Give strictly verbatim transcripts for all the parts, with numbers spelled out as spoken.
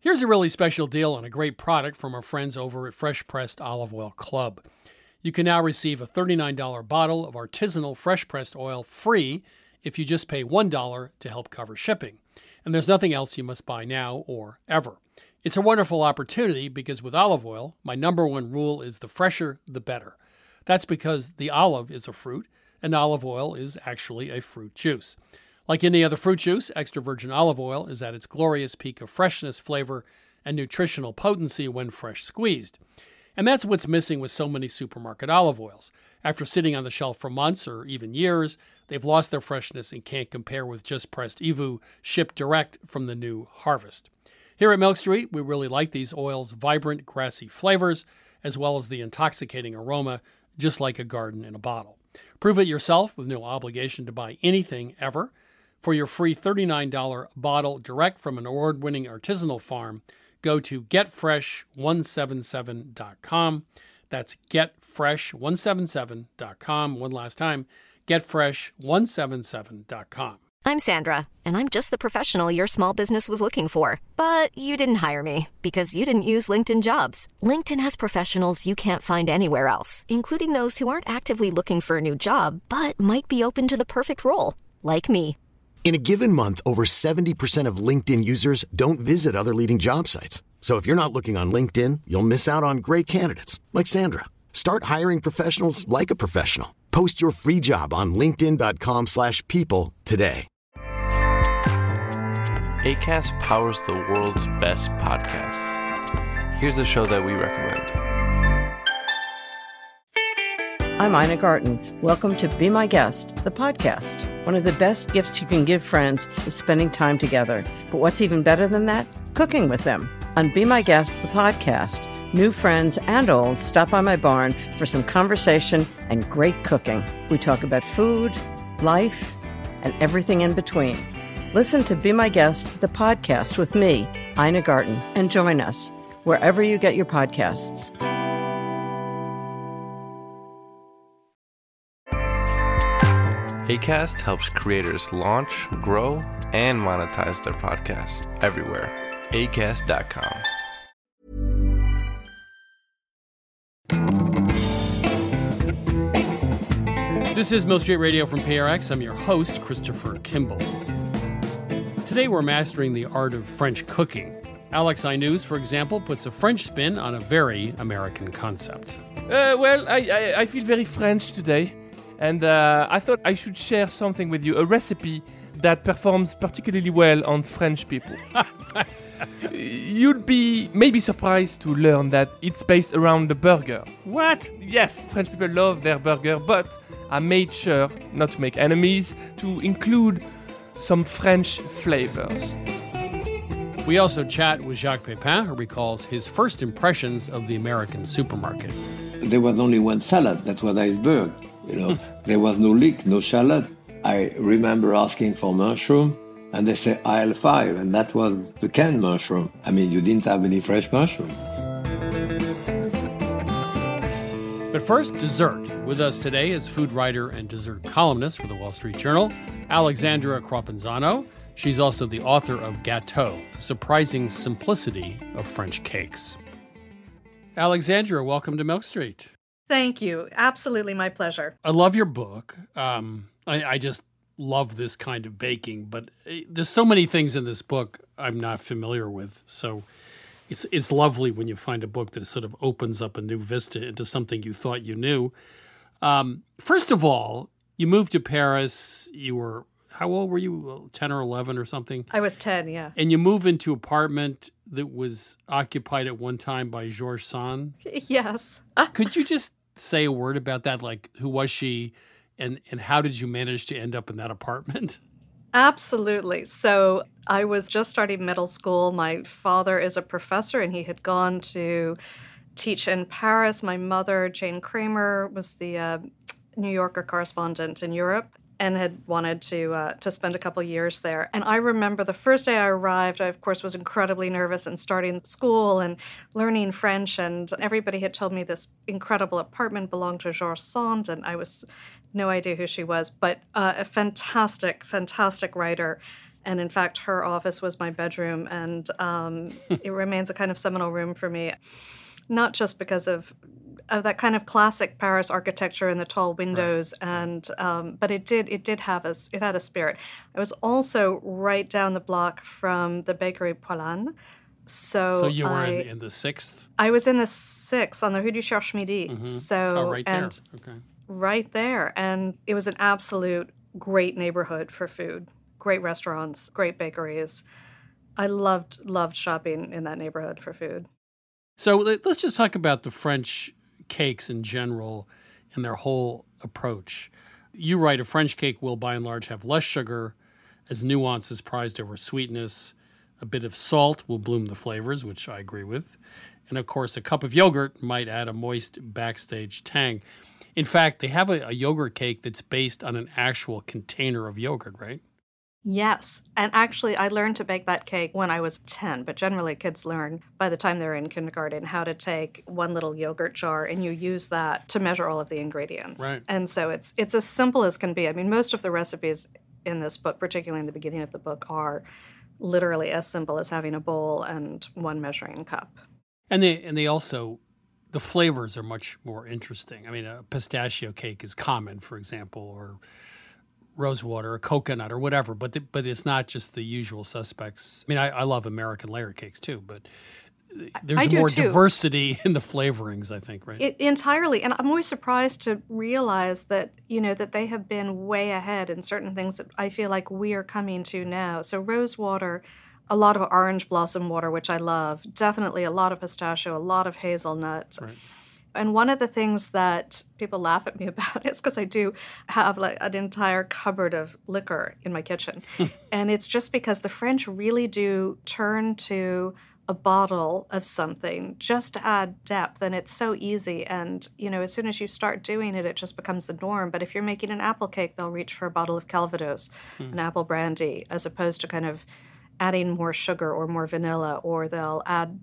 Here's a really special deal on a great product from our friends over at Fresh Pressed Olive Oil Club. You can now receive a thirty-nine dollars bottle of artisanal fresh pressed oil free if you just pay one dollar to help cover shipping. And there's nothing else you must buy now or ever. It's a wonderful opportunity because with olive oil, my number one rule is the fresher, the better. That's because the olive is a fruit, and olive oil is actually a fruit juice. Like any other fruit juice, extra virgin olive oil is at its glorious peak of freshness, flavor, and nutritional potency when fresh squeezed. And that's what's missing with so many supermarket olive oils. After sitting on the shelf for months or even years, they've lost their freshness and can't compare with just pressed E V U shipped direct from the new harvest. Here at Milk Street, we really like these oils' vibrant, grassy flavors, as well as the intoxicating aroma, just like a garden in a bottle. Prove it yourself with no obligation to buy anything ever. For your free thirty-nine dollars bottle direct from an award-winning artisanal farm, go to get fresh one seventy-seven dot com. That's get fresh one seventy-seven dot com. One last time, get fresh one seventy-seven dot com. I'm Sandra, and I'm just the professional your small business was looking for. But you didn't hire me because you didn't use LinkedIn Jobs. LinkedIn has professionals you can't find anywhere else, including those who aren't actively looking for a new job, but might be open to the perfect role, like me. In a given month, over seventy percent of LinkedIn users don't visit other leading job sites. So if you're not looking on LinkedIn, you'll miss out on great candidates like Sandra. Start hiring professionals like a professional. Post your free job on linkedin dot com slash people today. Acast powers the world's best podcasts. Here's a show that we recommend. I'm Ina Garten. Welcome to Be My Guest, the podcast. One of the best gifts you can give friends is spending time together. But what's even better than that? Cooking with them. On Be My Guest, the podcast, new friends and old stop by my barn for some conversation and great cooking. We talk about food, life, and everything in between. Listen to Be My Guest, the podcast with me, Ina Garten, and join us wherever you get your podcasts. Acast helps creators launch, grow, and monetize their podcasts everywhere. acast dot com. This is Milk Street Radio from P R X. I'm your host, Christopher Kimball. Today we're mastering the art of French cooking. Alex Aynous, for example, puts a French spin on a very American concept. Uh, well, I, I, I feel very French today. And uh, I thought I should share something with you, a recipe that performs particularly well on French people. You'd be maybe surprised to learn that it's based around the burger. What? Yes, French people love their burger, but I made sure not to make enemies, to include some French flavors. We also chat with Jacques Pepin, who recalls his first impressions of the American supermarket. There was only one salad, that was iceberg. You know, there was no leek, no shallot. I remember asking for mushroom, and they said aisle five, and that was the canned mushroom. I mean, you didn't have any fresh mushroom. But first, dessert. With us today is food writer and dessert columnist for the Wall Street Journal, Alexandra Cropenzano. She's also the author of Gâteau, The Surprising Simplicity of French Cakes. Alexandra, welcome to Milk Street. Thank you. Absolutely my pleasure. I love your book. Um, I, I just love this kind of baking, but there's so many things in this book I'm not familiar with. So it's it's lovely when you find a book that sort of opens up a new vista into something you thought you knew. Um, first of all, you moved to Paris. You were, how old were you? ten or eleven or something? I was ten, yeah. And you move into an apartment that was occupied at one time by Georges Sand. Yes. Could you just say a word about that? Like, who was she, and, and how did you manage to end up in that apartment? Absolutely. So I was just starting middle school. My father is a professor, and he had gone to teach in Paris. My mother, Jane Kramer, was the uh, New Yorker correspondent in Europe and had wanted to uh, to spend a couple years there. And I remember the first day I arrived, I, of course, was incredibly nervous and starting school and learning French. And everybody had told me this incredible apartment belonged to Georges Sand, and I was no idea who she was, but uh, a fantastic, fantastic writer And in fact, her office was my bedroom, and um, it remains a kind of seminal room for me, not just because of of that kind of classic Paris architecture and the tall windows, right. and um, but it did it did have a it had a spirit. I was also right down the block from the bakery Poilâne. So, so you were I, in, in the sixth? I was in the sixth on the Rue du Cherche Midi. Mm-hmm. So oh, right there. And okay. Right there. And it was an absolute great neighborhood for food. Great restaurants, great bakeries. I loved, loved shopping in that neighborhood for food. So let's just talk about the French cakes in general and their whole approach. You write, a French cake will by and large have less sugar, as nuance is prized over sweetness. A bit of salt will bloom the flavors, which I agree with. And, of course, a cup of yogurt might add a moist backstage tang. In fact, they have a, a yogurt cake that's based on an actual container of yogurt, right? Yes. And actually, I learned to bake that cake when I was ten. But generally, kids learn by the time they're in kindergarten how to take one little yogurt jar and you use that to measure all of the ingredients. Right. And so it's it's as simple as can be. I mean, most of the recipes in this book, particularly in the beginning of the book, are literally as simple as having a bowl and one measuring cup. And they and they also, the flavors are much more interesting. I mean, a pistachio cake is common, for example, or rosewater, or coconut, or whatever. But the, but it's not just the usual suspects. I mean, I, I love American layer cakes too, but there's more too. diversity in the flavorings, I think, right? It, entirely. And I'm always surprised to realize that, you know, that they have been way ahead in certain things that I feel like we are coming to now. So rosewater, a lot of orange blossom water, which I love, definitely a lot of pistachio, a lot of hazelnut. Right. And one of the things that people laugh at me about is because I do have like an entire cupboard of liquor in my kitchen. And it's just because the French really do turn to a bottle of something just to add depth, and it's so easy. And, you know, as soon as you start doing it, it just becomes the norm. But if you're making an apple cake, they'll reach for a bottle of Calvados, hmm. an apple brandy, as opposed to kind of adding more sugar or more vanilla, or they'll add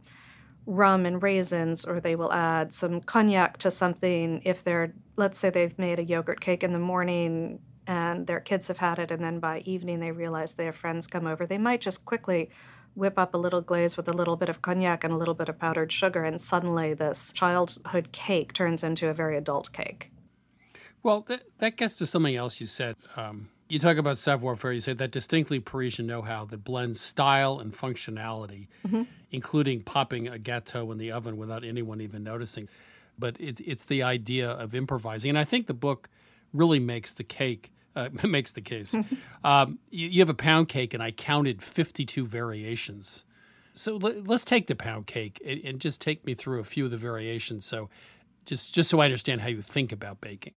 rum and raisins, or they will add some cognac to something if they're, let's say they've made a yogurt cake in the morning and their kids have had it, and then by evening they realize they have friends come over. They might just quickly whip up a little glaze with a little bit of cognac and a little bit of powdered sugar, and suddenly this childhood cake turns into a very adult cake. Well, that, that gets to something else you said. Um, you talk about savoir-faire. You say that distinctly Parisian know-how that blends style and functionality, mm-hmm. including popping a gâteau in the oven without anyone even noticing. But it's it's the idea of improvising. And I think the book really makes the cake Uh, makes the case. um, you, you have a pound cake, and I counted fifty-two variations. So let, let's take the pound cake and, and just take me through a few of the variations. So just, just so I understand how you think about baking.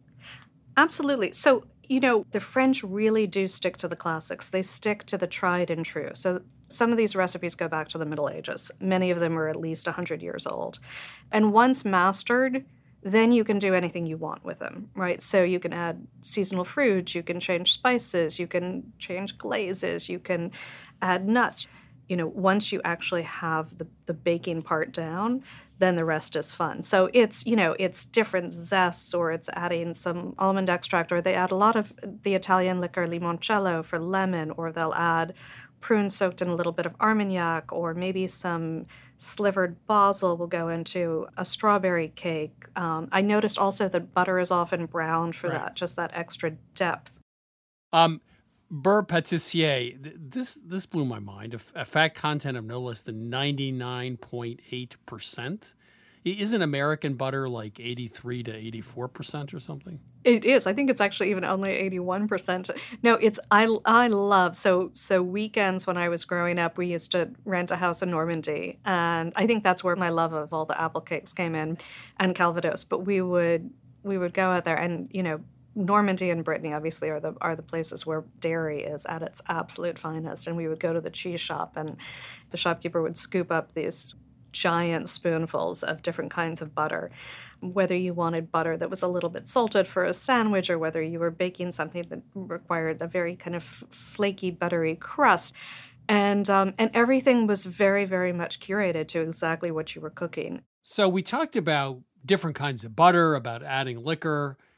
Absolutely. So, you know, the French really do stick to the classics. They stick to the tried and true. So some of these recipes go back to the Middle Ages. Many of them are at least one hundred years old. And once mastered, then you can do anything you want with them, right? So you can add seasonal fruit, you can change spices, you can change glazes, you can add nuts. You know, once you actually have the, the baking part down, then the rest is fun. So it's, you know, it's different zests, or it's adding some almond extract, or they add a lot of the Italian liquor limoncello for lemon, or they'll add prunes soaked in a little bit of Armagnac, or maybe some slivered basil will go into a strawberry cake. Um, I noticed also that butter is often browned for right. that, just that extra depth. Um, Beurre Pâtissier, th- this this blew my mind. A, f- a fat content of no less than ninety-nine point eight percent. Isn't American butter like eighty-three to eighty-four percent or something? It is. I think it's actually even only eighty-one percent. No, it's I I love so so weekends when I was growing up, we used to rent a house in Normandy, and I think that's where my love of all the apple cakes came in, and Calvados. But we would we would go out there, and you know, Normandy and Brittany obviously are the are the places where dairy is at its absolute finest, and we would go to the cheese shop, and the shopkeeper would scoop up these giant spoonfuls of different kinds of butter, whether you wanted butter that was a little bit salted for a sandwich, or whether you were baking something that required a very kind of flaky, buttery crust. And um, and everything was very, very much curated to exactly what you were cooking. So we talked about different kinds of butter, about adding liquor.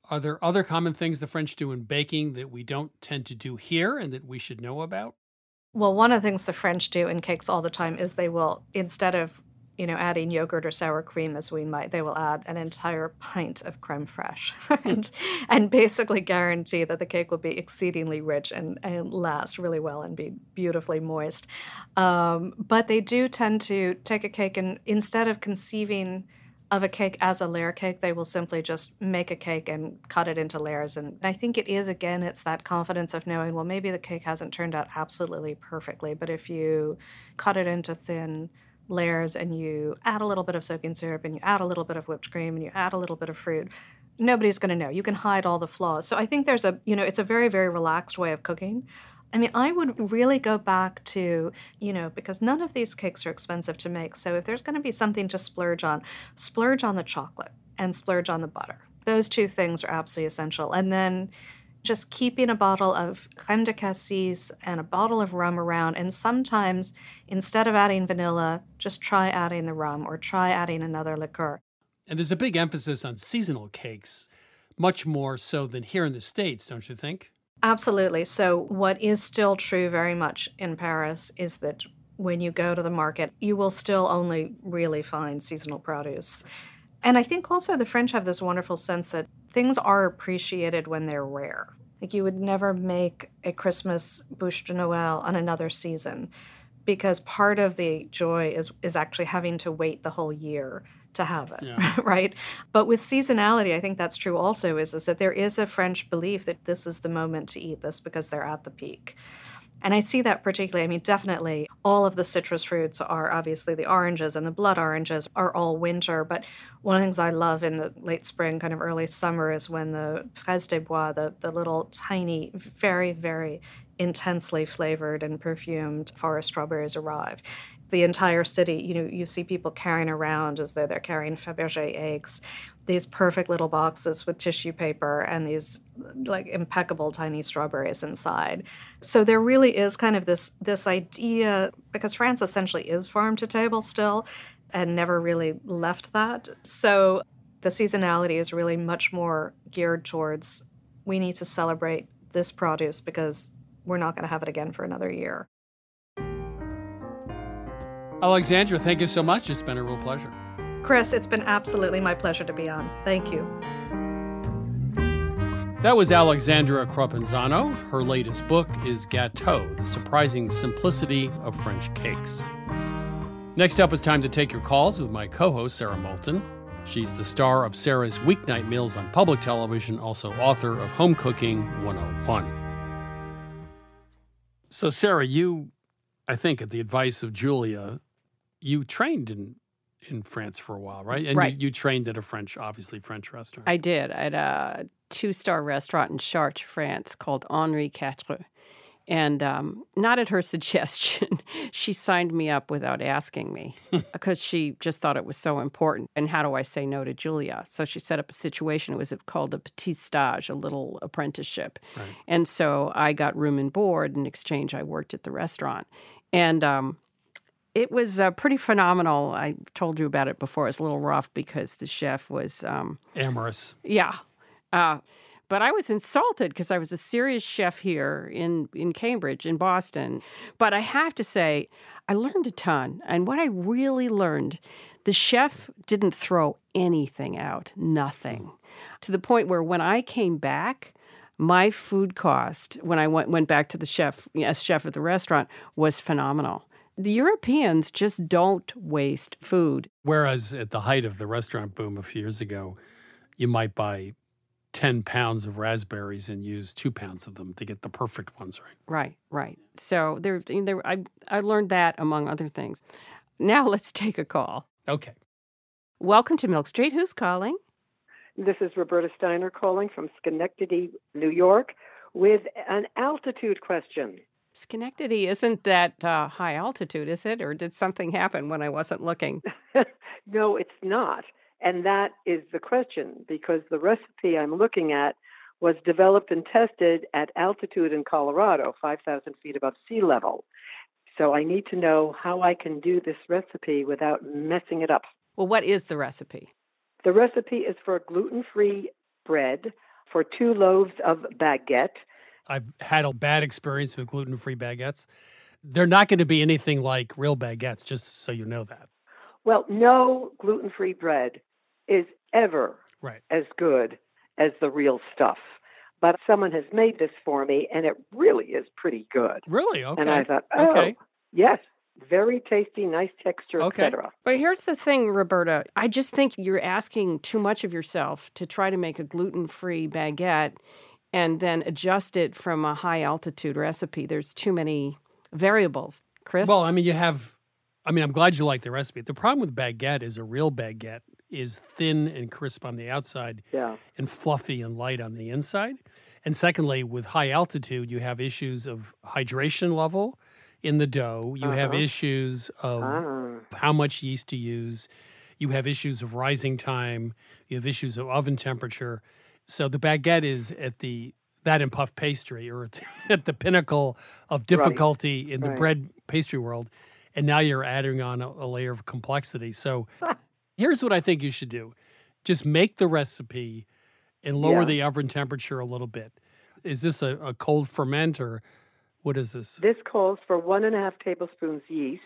Are there other common things the French do in baking that we don't tend to do here and that we should know about? Well, one of the things the French do in cakes all the time is they will, instead of, you know, adding yogurt or sour cream as we might, they will add an entire pint of creme fraiche and, and basically guarantee that the cake will be exceedingly rich and, and last really well and be beautifully moist. Um, but they do tend to take a cake and instead of conceiving of a cake as a layer cake, they will simply just make a cake and cut it into layers. And I think it is, again, it's that confidence of knowing, well, maybe the cake hasn't turned out absolutely perfectly, but if you cut it into thin layers and you add a little bit of soaking syrup and you add a little bit of whipped cream and you add a little bit of fruit, nobody's going to know. You can hide all the flaws. So I think there's a, you know, it's a very, very relaxed way of cooking. I mean, I would really go back to, you know, because none of these cakes are expensive to make. So if there's going to be something to splurge on, splurge on the chocolate and splurge on the butter. Those two things are absolutely essential. And then just keeping a bottle of crème de cassis and a bottle of rum around. And sometimes, instead of adding vanilla, just try adding the rum or try adding another liqueur. And there's a big emphasis on seasonal cakes, much more so than here in the States, don't you think? Absolutely. So what is still true very much in Paris is that when you go to the market, you will still only really find seasonal produce. And I think also the French have this wonderful sense that things are appreciated when they're rare. Like you would never make a Christmas bûche de Noël on another season because part of the joy is, is actually having to wait the whole year to have it, yeah. Right? But with seasonality, I think that's true also, is, is that there is a French belief that this is the moment to eat this because they're at the peak. And I see that particularly, I mean, definitely all of the citrus fruits are obviously the oranges and the blood oranges are all winter. But one of the things I love in the late spring, kind of early summer is when the fraises des bois, the, the little tiny, very, very intensely flavored and perfumed forest strawberries arrive. The entire city, you know, you see people carrying around as though they're carrying Fabergé eggs, these perfect little boxes with tissue paper and these like impeccable tiny strawberries inside. So there really is kind of this this idea, because France essentially is farm to table still and never really left that. So the seasonality is really much more geared towards we need to celebrate this produce because we're not going to have it again for another year. Alexandra, thank you so much. It's been a real pleasure. Chris, it's been absolutely my pleasure to be on. Thank you. That was Alexandra Croppenzano. Her latest book is Gâteau, The Surprising Simplicity of French Cakes. Next up, it's time to take your calls with my co-host, Sarah Moulton. She's the star of Sarah's Weeknight Meals on public television, also author of Home Cooking one oh one. So, Sarah, you, I think, at the advice of Julia, you trained in in France for a while, right? And right. You, you trained at a French, obviously French restaurant. I did at a two-star restaurant in Chartres, France called Henri Quatre. And um, not at her suggestion. She signed me up without asking me because she just thought it was so important. And how do I say no to Julia? So she set up a situation. It was called a petit stage, a little apprenticeship. Right. And so I got room and board. In exchange, I worked at the restaurant. And um, it was uh, pretty phenomenal. I told you about it before. It was a little rough because the chef was... Um, amorous. Yeah. Uh But I was insulted because I was a serious chef here in, in Cambridge, in Boston. But I have to say, I learned a ton. And what I really learned, the chef didn't throw anything out, nothing. To the point where when I came back, my food cost, when I went, went back to the chef, as chef at the restaurant, was phenomenal. The Europeans just don't waste food. Whereas at the height of the restaurant boom a few years ago, you might buy ten pounds of raspberries and use two pounds of them to get the perfect ones, right? Right, right. So there, there, I, I learned that, among other things. Now let's take a call. Okay. Welcome to Milk Street. Who's calling? This is Roberta Steiner calling from Schenectady, New York, with an altitude question. Schenectady isn't that uh, high altitude, is it? Or did something happen when I wasn't looking? No, it's not. And that is the question, because the recipe I'm looking at was developed and tested at altitude in Colorado, five thousand feet above sea level. So I need to know how I can do this recipe without messing it up. Well, what is the recipe? The recipe is for gluten-free bread. for two loaves of baguette. I've had a bad experience with gluten-free baguettes. They're not going to be anything like real baguettes, just so you know that. Well, no gluten-free bread is ever right. as good as the real stuff. But someone has made this for me, and it really is pretty good. Really? Okay. And I thought, oh, okay. yes, very tasty, nice texture, okay. et cetera. But here's the thing, Roberta. I just think you're asking too much of yourself to try to make a gluten-free baguette and then adjust it from a high-altitude recipe. There's too many variables. Chris? Well, I mean, you have, I mean, I'm glad you like the recipe. The problem with baguette is a real baguette is thin and crisp on the outside yeah. and fluffy and light on the inside. And secondly, with high altitude, you have issues of hydration level in the dough. You uh-huh. have issues of uh. how much yeast to use. You have issues of rising time. You have issues of oven temperature. So the baguette is at the that and puff pastry, or at the pinnacle of difficulty right. in the right. bread pastry world. And now you're adding on a, a layer of complexity. So here's what I think you should do. Just make the recipe and lower yeah. the oven temperature a little bit. Is this a, a cold ferment, or what is this? This calls for one and a half tablespoons yeast,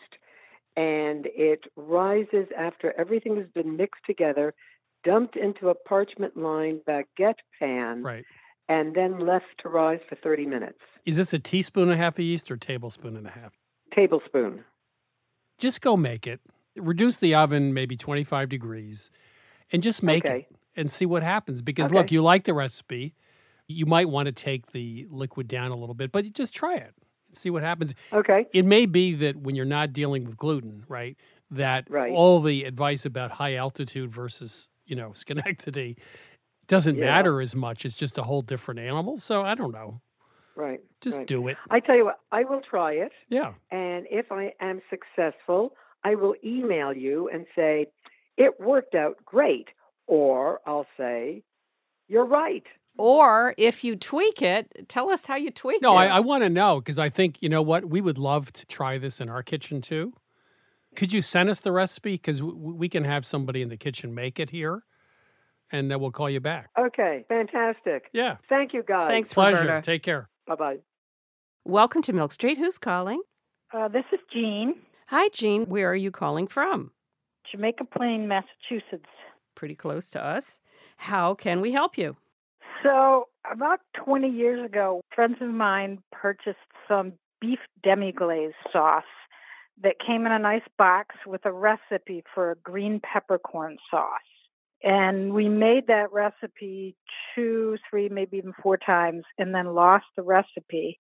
and it rises after everything has been mixed together, dumped into a parchment-lined baguette pan, right. and then left to rise for thirty minutes. Is this a teaspoon and a half of yeast or tablespoon and a half? Tablespoon. Just go make it. Reduce the oven maybe twenty-five degrees and just make okay. it and see what happens. Because, okay. look, you like the recipe. You might want to take the liquid down a little bit, but just try it and see what happens. Okay. It may be that when you're not dealing with gluten, right, that right. all the advice about high altitude versus, you know, Schenectady doesn't yeah. matter as much. It's just a whole different animal. So I don't know. Right. Just right. do it. I tell you what, I will try it. Yeah. And if I am successful, I will email you and say, it worked out great. Or I'll say, you're right. Or if you tweak it, tell us how you tweaked no, it. No, I, I want to know, because I think, you know what, we would love to try this in our kitchen too. Could you send us the recipe? Because w- we can have somebody in the kitchen make it here, and then we'll call you back. Okay, fantastic. Yeah. Thank you, guys. Thanks, Pleasure. Roberta. Take care. Bye-bye. Welcome to Milk Street. Who's calling? Uh, this is Jean. Hi, Jean. Where are you calling from? Jamaica Plain, Massachusetts. Pretty close to us. How can we help you? So, about twenty years ago, friends of mine purchased some beef demi-glaze sauce that came in a nice box with a recipe for a green peppercorn sauce. And we made that recipe two, three, maybe even four times, and then lost the recipe.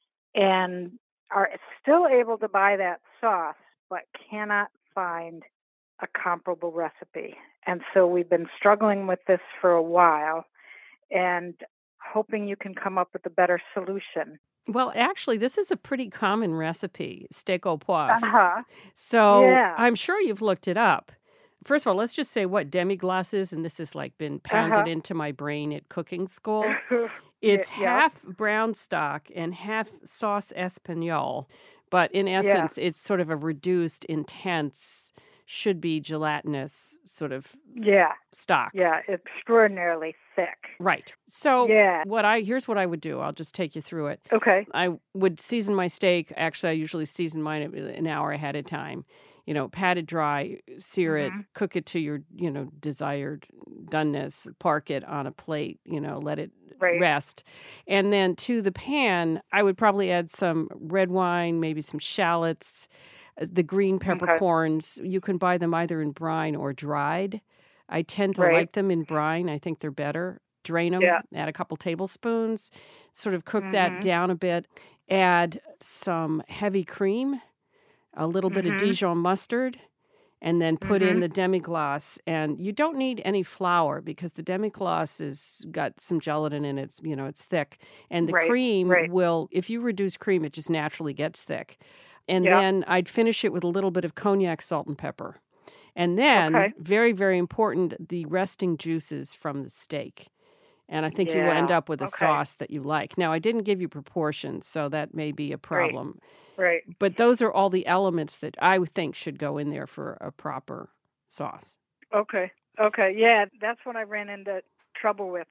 And are still able to buy that sauce, but cannot find a comparable recipe. And so we've been struggling with this for a while and hoping you can come up with a better solution. Well, actually, this is a pretty common recipe, steak au poivre. Uh-huh. So yeah. I'm sure you've looked it up. First of all, let's just say what demi-glace is, and this has like been pounded uh-huh. into my brain at cooking school. It's yeah. half brown stock and half sauce espagnole, but in essence, yeah. it's sort of a reduced, intense, should be gelatinous sort of yeah. stock. Yeah, extraordinarily thick. Right. So yeah. what I here's what I would do. I'll just take you through it. Okay. I would season my steak. Actually, I usually season mine an hour ahead of time. You know, pat it dry, sear mm-hmm. it, cook it to your, you know, desired doneness, park it on a plate, you know, let it right. rest. And then to the pan, I would probably add some red wine, maybe some shallots, the green peppercorns. Okay. You can buy them either in brine or dried. I tend to right. like them in brine. I think they're better. Drain them, yeah. add a couple tablespoons, sort of cook mm-hmm. that down a bit, add some heavy cream, a little mm-hmm. bit of Dijon mustard, and then put mm-hmm. in the demi-glace. And you don't need any flour because the demi-glace has got some gelatin in it. It's, you know, it's thick. And the right. cream right. will, if you reduce cream, it just naturally gets thick. And yeah. then I'd finish it with a little bit of cognac, salt, and pepper. And then, okay. very, very important, the resting juices from the steak. And I think yeah. you will end up with a okay. sauce that you like. Now, I didn't give you proportions, so that may be a problem. Right. right. But those are all the elements that I would think should go in there for a proper sauce. Okay. Okay. Yeah, that's what I ran into trouble with.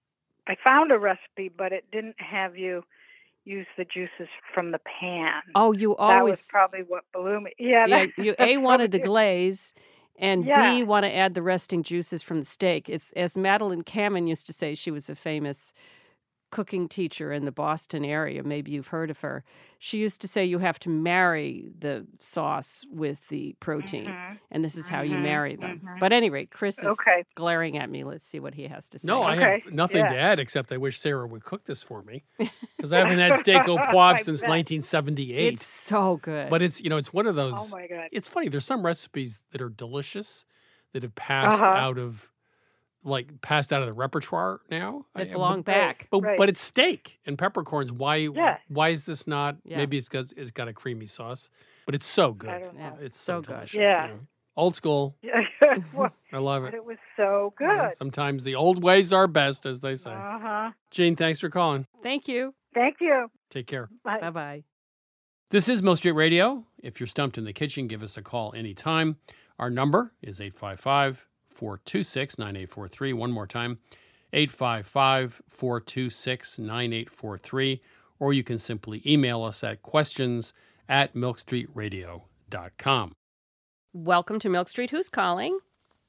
I found a recipe, but it didn't have you use the juices from the pan. Oh, you That was always probably what blew me. Yeah, yeah. that- You that's A wanted to probably- glaze, and Yeah. B want to add the resting juices from the steak. It's as Madeline Kamen used to say. She was a famous cooking teacher in the Boston area. Maybe you've heard of her. She used to say you have to marry the sauce with the protein, Mhm. and this is how you Mhm. marry them. Mhm. But at any rate, Chris is Okay. glaring at me. Let's see what he has to say. No, I Okay, have nothing yeah. to add except I wish Sarah would cook this for me because I haven't had steak au poivre I since bet. nineteen seventy-eight. It's so good. But it's you know it's one of those. Oh my God. It's funny. There's some recipes that are delicious that have passed Uh-huh. out of like passed out of the repertoire now. That I- belong but, back. But Right. but it's steak and peppercorns. Why Yeah. why is this not? Yeah. Maybe it's because it's got a creamy sauce, but it's so good. I don't know. Yeah. It's so, So good. delicious. Yeah. you know. Old school. Well, I love but it. it was so good. Sometimes the old ways are best, as they say. Uh-huh. Gene, thanks for calling. Thank you. Thank you. Take care. Bye. Bye bye. This is Milk Street Radio. If you're stumped in the kitchen, give us a call anytime. Our number is eight five five, four two six, nine eight four three. One more time, eight five five, four two six, nine eight four three. Or you can simply email us at questions at milk street radio dot com. Welcome to Milk Street. Who's calling?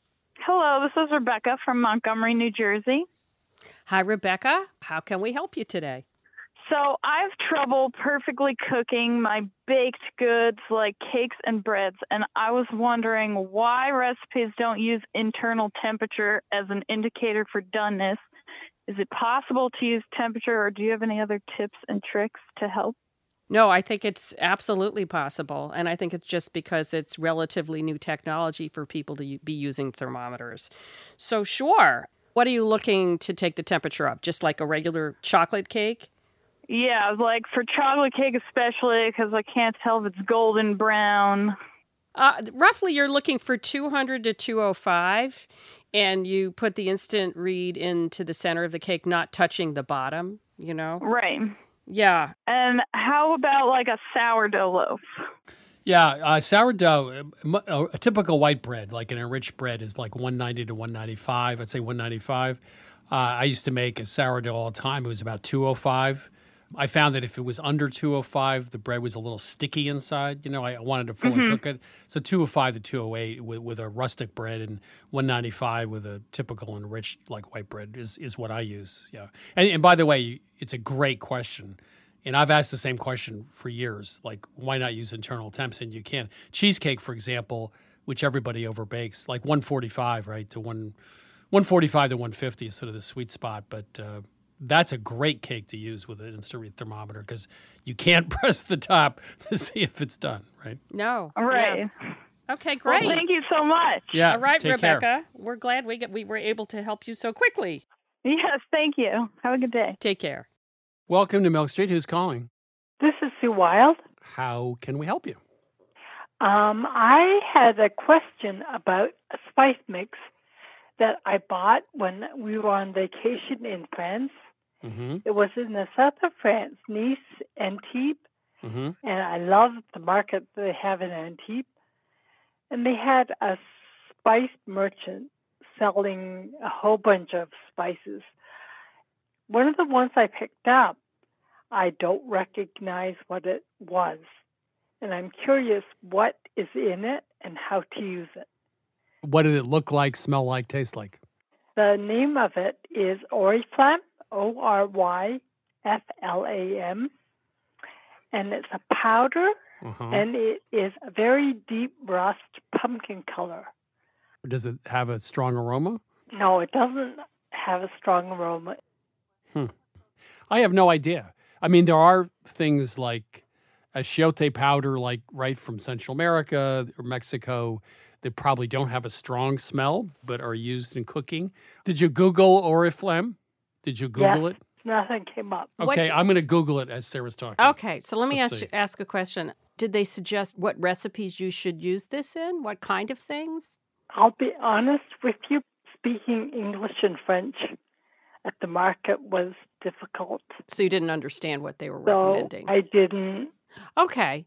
Hello, this is Rebecca from Montgomery, New Jersey. Hi, Rebecca. How can we help you today? So I have trouble perfectly cooking my baked goods like cakes and breads, and I was wondering why recipes don't use internal temperature as an indicator for doneness. Is it possible to use temperature, or do you have any other tips and tricks to help? No, I think it's absolutely possible. And I think it's just because it's relatively new technology for people to u- be using thermometers. So, sure. What are you looking to take the temperature of? Just like a regular chocolate cake? Yeah, like for chocolate cake especially, because I can't tell if it's golden brown. Uh, roughly, you're looking for two hundred to two oh five, and you put the instant read into the center of the cake, not touching the bottom, you know? Right. Yeah. And how about like a sourdough loaf? Yeah, uh, sourdough, uh, a typical white bread, like an enriched bread, is like one ninety to one ninety-five. I'd say one ninety-five. Uh, I used to make a sourdough all the time. It was about two oh five. I found that if it was under two oh five, the bread was a little sticky inside. You know, I wanted to fully Mhm. cook it. So two oh five to two oh eight with, with a rustic bread, and one ninety-five with a typical enriched like white bread is, is what I use. Yeah. And, and by the way, it's a great question. And I've asked the same question for years. Like, why not use internal temps? And you can. Cheesecake, for example, which everybody overbakes, like one forty-five, right, to one, one forty-five to one fifty is sort of the sweet spot. But uh, that's a great cake to use with an instant read thermometer because you can't press the top to see if it's done, right? No. Right. Yeah. Okay, great. Well, thank you so much. Yeah. All right, take Rebecca. care. We're glad we get, we were able to help you so quickly. Yes, thank you. Have a good day. Take care. Welcome to Milk Street. Who's calling? This is Sue Wild. How can we help you? Um, I had a question about a spice mix that I bought when we were on vacation in France. Mm-hmm. It was in the south of France, Nice, Antibes, Mm-hmm. and I love the market they have in Antibes. And they had a spice merchant selling a whole bunch of spices. One of the ones I picked up, I don't recognize what it was. And I'm curious what is in it and how to use it. What did it look like, smell like, taste like? The name of it is Oriflamme, O R Y F L A M. And it's a powder, Uh-huh. and it is a very deep rust pumpkin color. Does it have a strong aroma? No, it doesn't have a strong aroma. Hmm. I have no idea. I mean, there are things like achiote powder, like right from Central America or Mexico, that probably don't have a strong smell, but are used in cooking. Did you Google Oriflamme? Did you Google Yes, it? nothing came up. Okay, What- I'm going to Google it as Sarah's talking. Okay, so let me Let's ask see. you, ask a question. Did they suggest what recipes you should use this in? What kind of things? I'll be honest with you, speaking English and French at the market was difficult. So you didn't understand what they were So recommending. I didn't. Okay.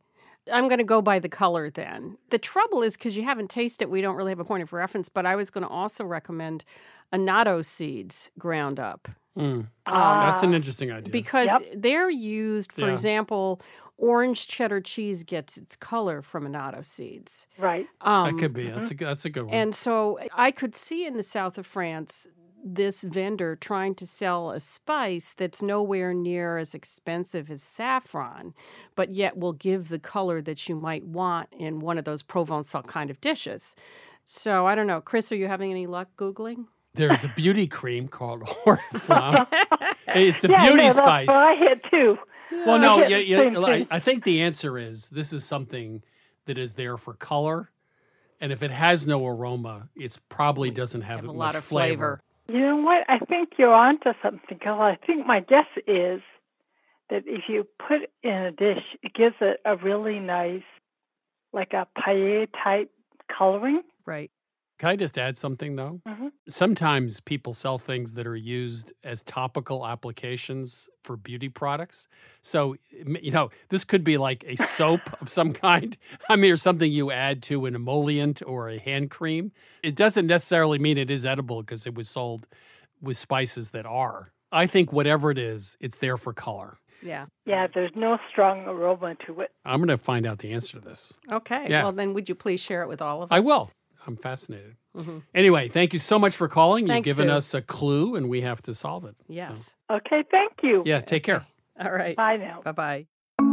I'm going to go by the color then. The trouble is because you haven't tasted it, we don't really have a point of reference, but I was going to also recommend annatto seeds ground up. Mm. Uh, That's an interesting idea. Because Yep. they're used, for Yeah. example, orange cheddar cheese gets its color from annatto seeds. Right. Um, that could be. That's a, good- that's a good one. And so I could see in the south of France this vendor trying to sell a spice that's nowhere near as expensive as saffron, but yet will give the color that you might want in one of those Provençal kind of dishes. So I don't know. Chris, are you having any luck Googling? There's a beauty cream called Oriflamme. It's the yeah, beauty yeah, spice. That's what I had too. Well, no, I yeah, hit yeah, the same I, thing. I think the answer is this is something that is there for color, and if it has no aroma, it probably doesn't have, Have a much lot of flavor. You know what? I think you're onto something because I think my guess is that if you put it in a dish, it gives it a really nice, like a paella type coloring. Right. Can I just add something, though? Mm-hmm. Sometimes people sell things that are used as topical applications for beauty products. So, you know, this could be like a soap of some kind. I mean, or something you add to an emollient or a hand cream. It doesn't necessarily mean it is edible because it was sold with spices that are. I think whatever it is, it's there for color. Yeah. Yeah, there's no strong aroma to it. I'm going to find out the answer to this. Okay. Yeah. Well, then would you please share it with all of us? I will. I'm fascinated. Mm-hmm. Anyway, thank you so much for calling. Thanks, You've given Sue. us a clue, and we have to solve it. Yes. So, Okay, thank you. yeah, take care. All right. Bye now. Bye-bye.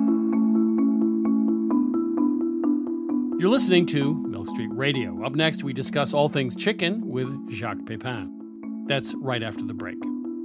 You're listening to Milk Street Radio. Up next, we discuss all things chicken with Jacques Pepin. That's right after the break.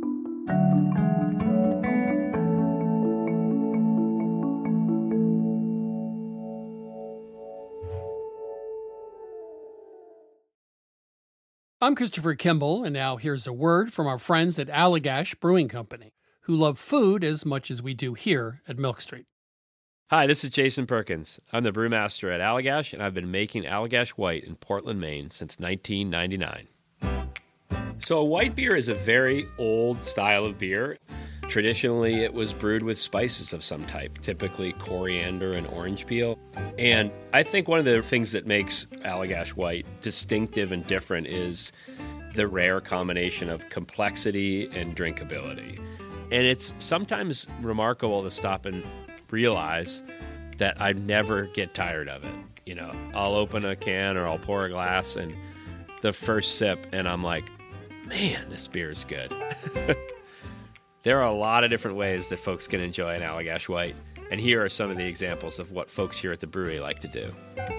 I'm Christopher Kimball, and now here's a word from our friends at Allagash Brewing Company, who love food as much as we do here at Milk Street. Hi, this is Jason Perkins. I'm the brewmaster at Allagash, and I've been making Allagash White in Portland, Maine since nineteen ninety-nine. So a white beer is a very old style of beer. Traditionally, it was brewed with spices of some type, typically coriander and orange peel. And I think one of the things that makes Allagash White distinctive and different is the rare combination of complexity and drinkability. And it's sometimes remarkable to stop and realize that I never get tired of it. You know, I'll open a can or I'll pour a glass and the first sip and I'm like, man, this beer is good. There are a lot of different ways that folks can enjoy an Allagash White, and here are some of the examples of what folks here at the brewery like to do.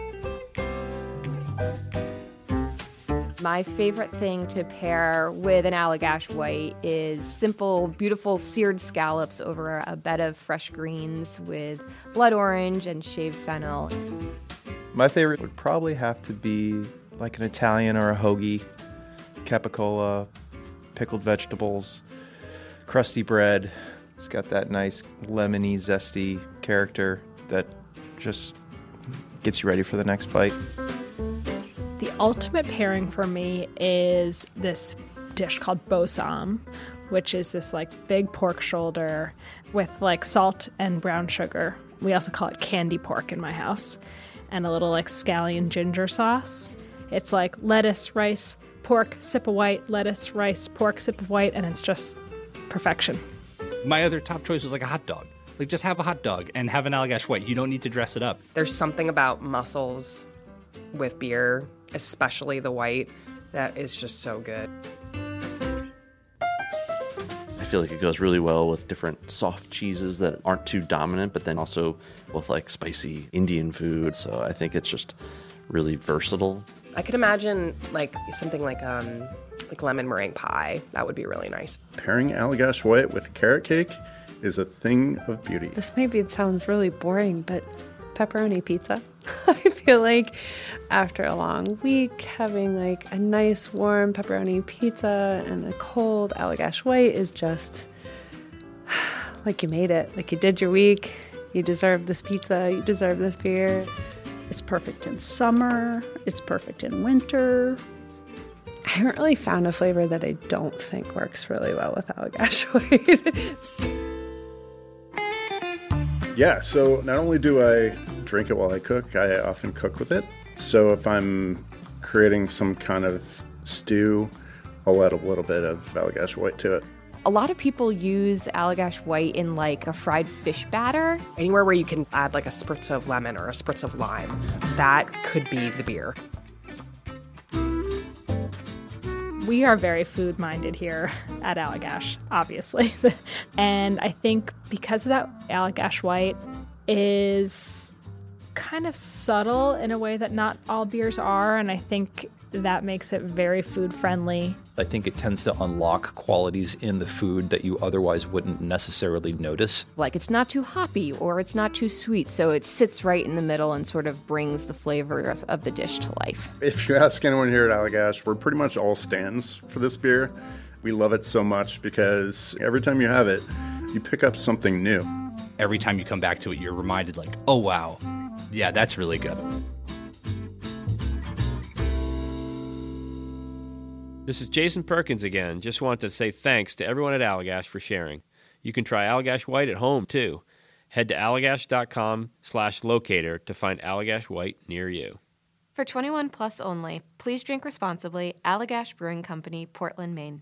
My favorite thing to pair with an Allagash White is simple, beautiful seared scallops over a bed of fresh greens with blood orange and shaved fennel. My favorite would probably have to be like an Italian or a hoagie, capicola, pickled vegetables, crusty bread. It's got that nice lemony, zesty character that just gets you ready for the next bite. The ultimate pairing for me is this dish called Bossam, which is this like big pork shoulder with like salt and brown sugar. We also call it candy pork in my house, and a little like scallion ginger sauce. It's like lettuce, rice, pork, sip of white, lettuce, rice, pork, sip of white, and it's just perfection. My other top choice was like a hot dog. Like just have a hot dog and have an Allagash White. You don't need to dress it up. There's something about mussels with beer, especially the white, that is just so good. I feel like it goes really well with different soft cheeses that aren't too dominant, but then also with like spicy Indian food. So I think it's just really versatile. I could imagine like something like um like lemon meringue pie. That would be really nice. Pairing Allagash White with carrot cake is a thing of beauty. This maybe it sounds really boring, but pepperoni pizza. I feel like after a long week, having like a nice warm pepperoni pizza and a cold Allagash White is just like you made it. Like you did your week. You deserve this pizza. You deserve this beer. It's perfect in summer. It's perfect in winter. I haven't really found a flavor that I don't think works really well with Allagash White. Yeah, so not only do I drink it while I cook. I often cook with it. So if I'm creating some kind of stew, I'll add a little bit of Allagash White to it. A lot of people use Allagash White in like a fried fish batter. Anywhere where you can add like a spritz of lemon or a spritz of lime, that could be the beer. We are very food-minded here at Allagash, obviously. And I think because of that, Allagash White is kind of subtle in a way that not all beers are, and I think that makes it very food-friendly. I think it tends to unlock qualities in the food that you otherwise wouldn't necessarily notice. Like it's not too hoppy or it's not too sweet, so it sits right in the middle and sort of brings the flavors of the dish to life. If you ask anyone here at Allagash, we're pretty much all stands for this beer. We love it so much because every time you have it, you pick up something new. Every time you come back to it, you're reminded like, oh wow, yeah, that's really good. This is Jason Perkins again. Just want to say thanks to everyone at Allagash for sharing. You can try Allagash White at home, too. Head to allagash.com slash locator to find Allagash White near you. For twenty-one plus only, please drink responsibly. Allagash Brewing Company, Portland, Maine.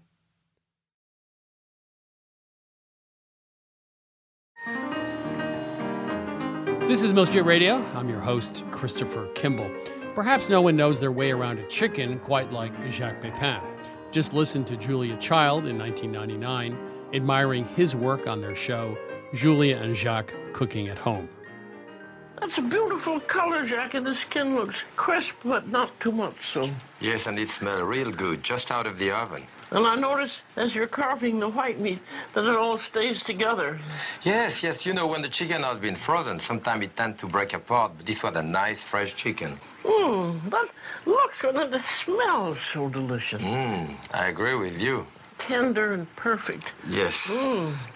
This is Milk Street Radio. I'm your host, Christopher Kimball. Perhaps no one knows their way around a chicken quite like Jacques Pepin. Just listen to Julia Child in nineteen ninety-nine, admiring his work on their show, Julia and Jacques Cooking at Home. That's a beautiful color, Jacques, and the skin looks crisp, but not too much so. Yes, and it smells real good, just out of the oven. And I notice as you're carving the white meat that it all stays together. Yes, yes, you know, when the chicken has been frozen, sometimes it tends to break apart, but this was a nice, fresh chicken. Mmm, that looks good and it smells so delicious. Mmm, I agree with you. Tender and perfect. Yes. Mmm.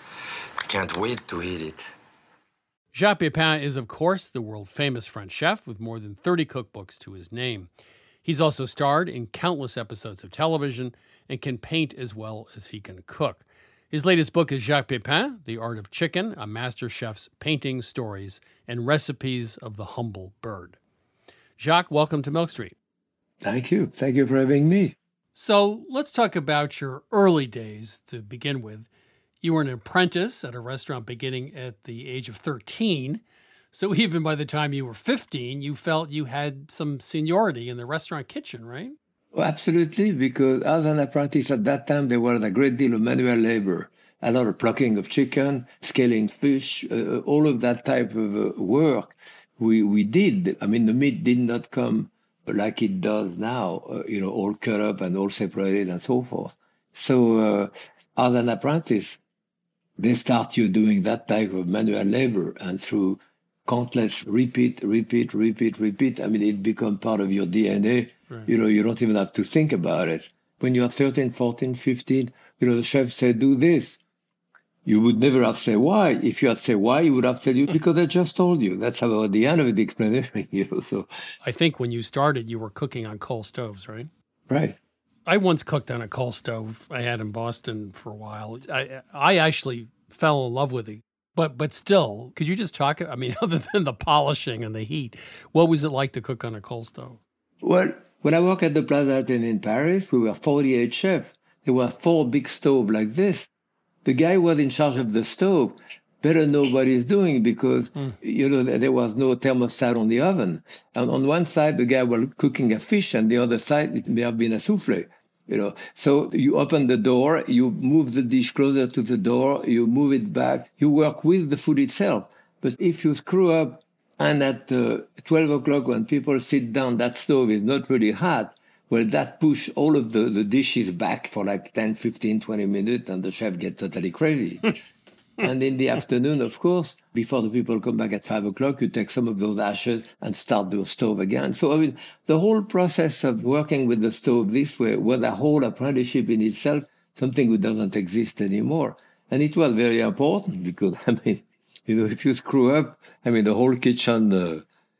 I can't wait to eat it. Jacques Pepin is, of course, the world-famous French chef with more than thirty cookbooks to his name. He's also starred in countless episodes of television and can paint as well as he can cook. His latest book is Jacques Pepin, The Art of Chicken, a master chef's painting, stories, and recipes of the humble bird. Jacques, welcome to Milk Street. Thank you. Thank you for having me. So let's talk about your early days to begin with. You were an apprentice at a restaurant beginning at the age of thirteen. So even by the time you were fifteen, you felt you had some seniority in the restaurant kitchen, right? Oh, absolutely, because as an apprentice at that time, there was a great deal of manual labor, a lot of plucking of chicken, scaling fish, uh, all of that type of uh, work we, we did. I mean, the meat did not come like it does now, uh, you know, all cut up and all separated and so forth. So uh, as an apprentice, they start you doing that type of manual labor, and through countless repeat, repeat, repeat, repeat, I mean, it becomes part of your D N A. Right. You know, you don't even have to think about it. When you're thirteen, fourteen, fifteen, you know, the chef said, do this. You would never have said why. If you had said why, you would have said you because I just told you. That's how at the end of it explain everything, you know. So I think when you started, you were cooking on coal stoves, right? Right. I once cooked on a coal stove I had in Boston for a while. I I actually fell in love with it. But but still, could you just talk, I mean, other than the polishing and the heat, what was it like to cook on a coal stove? Well, when I worked at the Plaza Athénée in Paris, we were forty-eight chefs. There were four big stoves like this. The guy who was in charge of the stove better know what he's doing because, mm. you know, there was no thermostat on the oven. And on one side, the guy was cooking a fish, and the other side, it may have been a soufflé. You know, so you open the door, you move the dish closer to the door, you move it back, you work with the food itself. But if you screw up, and at uh, twelve o'clock when people sit down, that stove is not really hot, well, that push all of the, the dishes back for like ten, fifteen, twenty minutes, and the chef gets totally crazy. And in the afternoon, of course, before the people come back at five o'clock, you take some of those ashes and start the stove again. So, I mean, the whole process of working with the stove this way was a whole apprenticeship in itself, something that doesn't exist anymore. And it was very important because, I mean, you know, if you screw up, I mean, the whole kitchen, uh,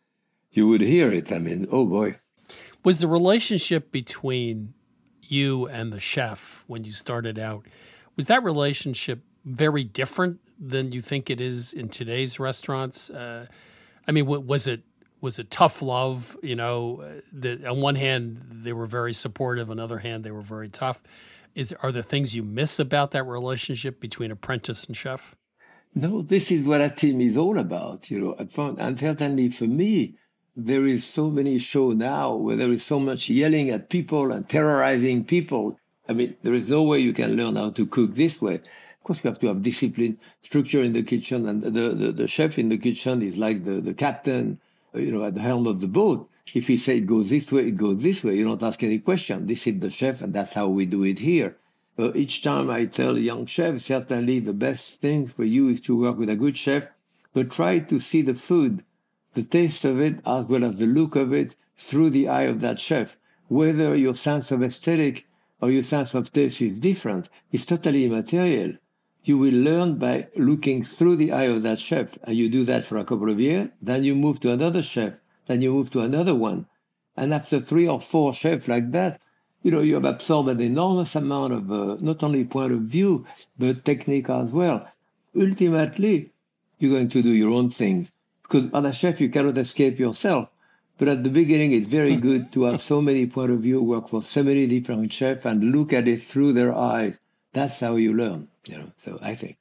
you would hear it. I mean, oh boy. Was the relationship between you and the chef when you started out, was that relationship very different than you think it is in today's restaurants? Uh, I mean, was it was it tough love? You know, the, on one hand they were very supportive, on the other hand they were very tough. Is are there things you miss about that relationship between apprentice and chef? No, this is what a team is all about, you know. And certainly for me, there is so many shows now where there is so much yelling at people and terrorizing people. I mean, there is no way you can learn how to cook this way. Of course, you have to have discipline, structure in the kitchen, and the, the, the chef in the kitchen is like the, the captain, you know, at the helm of the boat. If he says it goes this way, it goes this way. You don't ask any question. This is the chef, and that's how we do it here. Uh, each time I tell young chefs, certainly the best thing for you is to work with a good chef, but try to see the food, the taste of it, as well as the look of it, through the eye of that chef. Whether your sense of aesthetic or your sense of taste is different, it's totally immaterial. You will learn by looking through the eye of that chef, and you do that for a couple of years, then you move to another chef, then you move to another one. And after three or four chefs like that, you know, you have absorbed an enormous amount of uh, not only point of view, but technique as well. Ultimately, you're going to do your own thing. Because as a chef, you cannot escape yourself. But at the beginning, it's very good to have so many point of view, work for so many different chefs, and look at it through their eyes. That's how you learn, you know, so I think.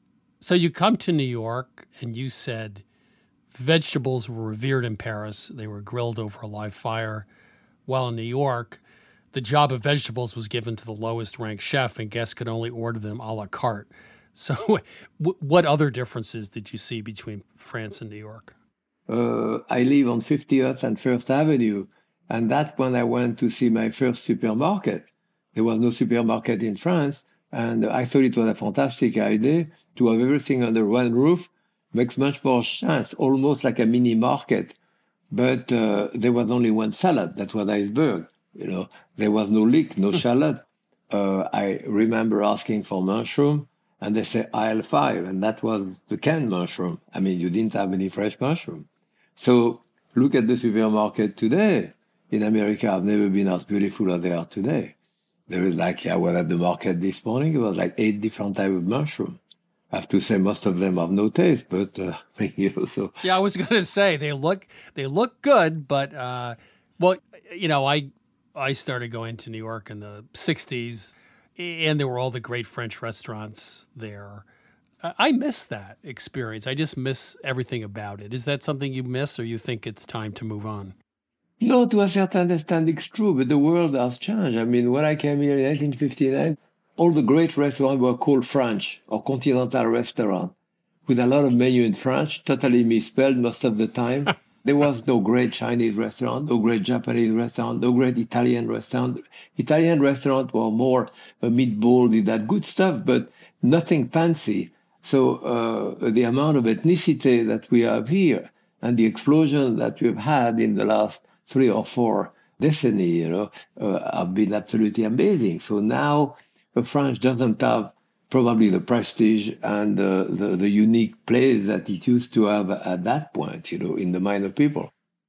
So you come to New York, and you said vegetables were revered in Paris. They were grilled over a live fire. While in New York, the job of vegetables was given to the lowest ranked chef, and guests could only order them a la carte. So w- what other differences did you see between France and New York? Uh, I live on fiftieth and First Avenue, and that's when I went to see my first supermarket. There was no supermarket in France, and I thought it was a fantastic idea to have everything under one roof. Makes much more sense, almost like a mini market. But uh, there was only one salad, that was iceberg. You know, there was no leek, no shallot. Uh, I remember asking for mushroom, and they said aisle five, and that was the canned mushroom. I mean, you didn't have any fresh mushroom. So look at the supermarket today. In America, I've never been as beautiful as they are today. There is like, I was at the market this morning, it was like eight different types of mushroom. I have to say most of them have no taste, but, uh, you know, so. Yeah, I was going to say, they look they look good, but, uh, well, you know, I I started going to New York in the sixties, and there were all the great French restaurants there. I miss that experience. I just miss everything about it. Is that something you miss, or you think it's time to move on? No, to a certain extent, it's true, but the world has changed. I mean, when I came here in nineteen fifty-nine, all the great restaurants were called French or continental restaurant, with a lot of menu in French, totally misspelled most of the time. There was no great Chinese restaurant, no great Japanese restaurant, no great Italian restaurant. Italian restaurants were more a meatball, did that good stuff, but nothing fancy. So uh, the amount of ethnicity that we have here and the explosion that we've had in the last three or four decennies, you know, uh, have been absolutely amazing. So now uh, France doesn't have probably the prestige and uh, the, the unique place that it used to have at that point, you know, in the mind of people.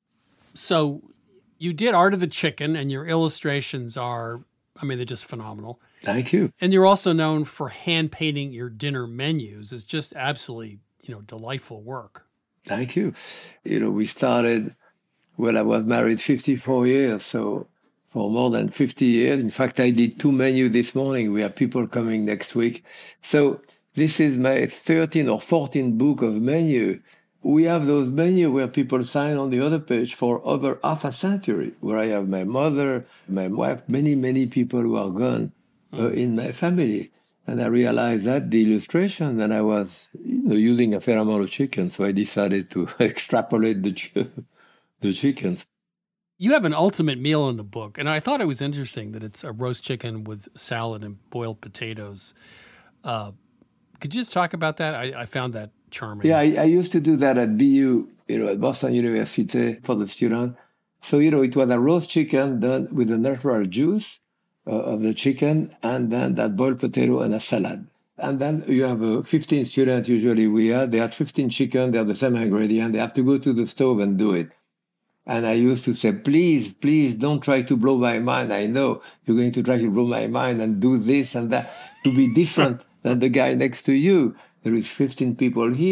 So you did Art of the Chicken, and your illustrations are, I mean, they're just phenomenal. Thank you. And you're also known for hand painting your dinner menus. It's just absolutely, you know, delightful work. Thank you. You know, we started, well, I was married fifty-four years, so for more than fifty years. In fact, I did two menus this morning. We have people coming next week. So this is my thirteenth or fourteenth book of menu. We have those menus where people sign on the other page for over half a century, where I have my mother, my wife, many, many people who are gone uh, in my family. And I realized that the illustration, and I was you know, using a fair amount of chicken, so I decided to extrapolate the, ch- the chickens. You have an ultimate meal in the book, and I thought it was interesting that it's a roast chicken with salad and boiled potatoes. Uh, could you just talk about that? I, I found that charming. Yeah, I, I used to do that at B U, you know, at Boston University for the student. So, you know, it was a roast chicken done with the natural juice uh, of the chicken, and then that boiled potato and a salad. And then you have uh, fifteen students usually we have. They had fifteen chicken, they have the same ingredient. They have to go to the stove and do it. And I used to say, please, please don't try to blow my mind. I know you're going to try to blow my mind and do this and that to be different than the guy next to you. There is fifteen people here.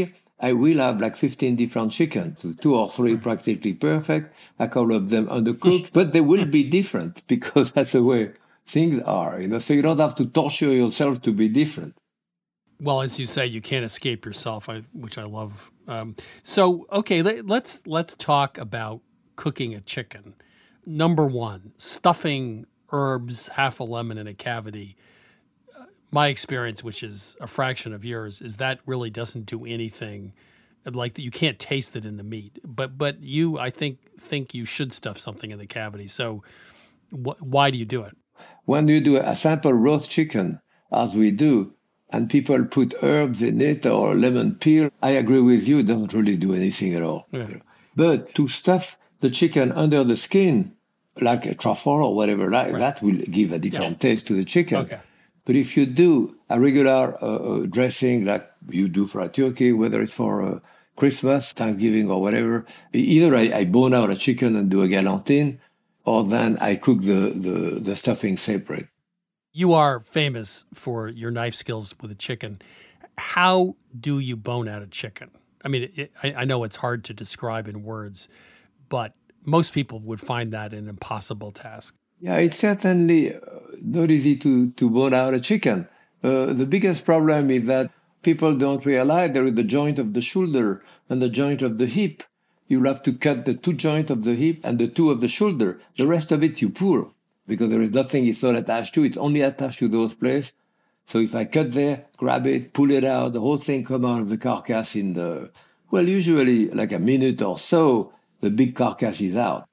I will have like fifteen different chickens, so two or three practically perfect, a couple of them undercooked, but they will be different because that's the way things are, you know. So you don't have to torture yourself to be different. Well, as you say, you can't escape yourself, I, which I love. Um, so, okay, let, let's let's talk about cooking a chicken. Number one, stuffing herbs, half a lemon in a cavity. Uh, my experience, which is a fraction of yours, is that really doesn't do anything. Like you can't taste it in the meat. But but you, I think, think you should stuff something in the cavity. So, wh- why do you do it? When you do a simple roast chicken, as we do, and people put herbs in it or lemon peel, I agree with you, it doesn't really do anything at all. Yeah. But to stuff the chicken under the skin, like a truffle or whatever, like right. that will give a different yeah. taste to the chicken. Okay. But if you do a regular uh, dressing like you do for a turkey, whether it's for uh, Christmas, Thanksgiving, or whatever, either I, I bone out a chicken and do a galantine, or then I cook the, the, the stuffing separate. You are famous for your knife skills with a chicken. How do you bone out a chicken? I mean, it, I, I know it's hard to describe in words, but most people would find that an impossible task. Yeah, it's certainly not easy to, to bone out a chicken. Uh, the biggest problem is that people don't realize there is the joint of the shoulder and the joint of the hip. You'll have to cut the two joints of the hip and the two of the shoulder. The rest of it you pull, because there is nothing it's not attached to. It's only attached to those places. So if I cut there, grab it, pull it out, the whole thing come out of the carcass in the, well, usually like a minute or so, the big carcass is out.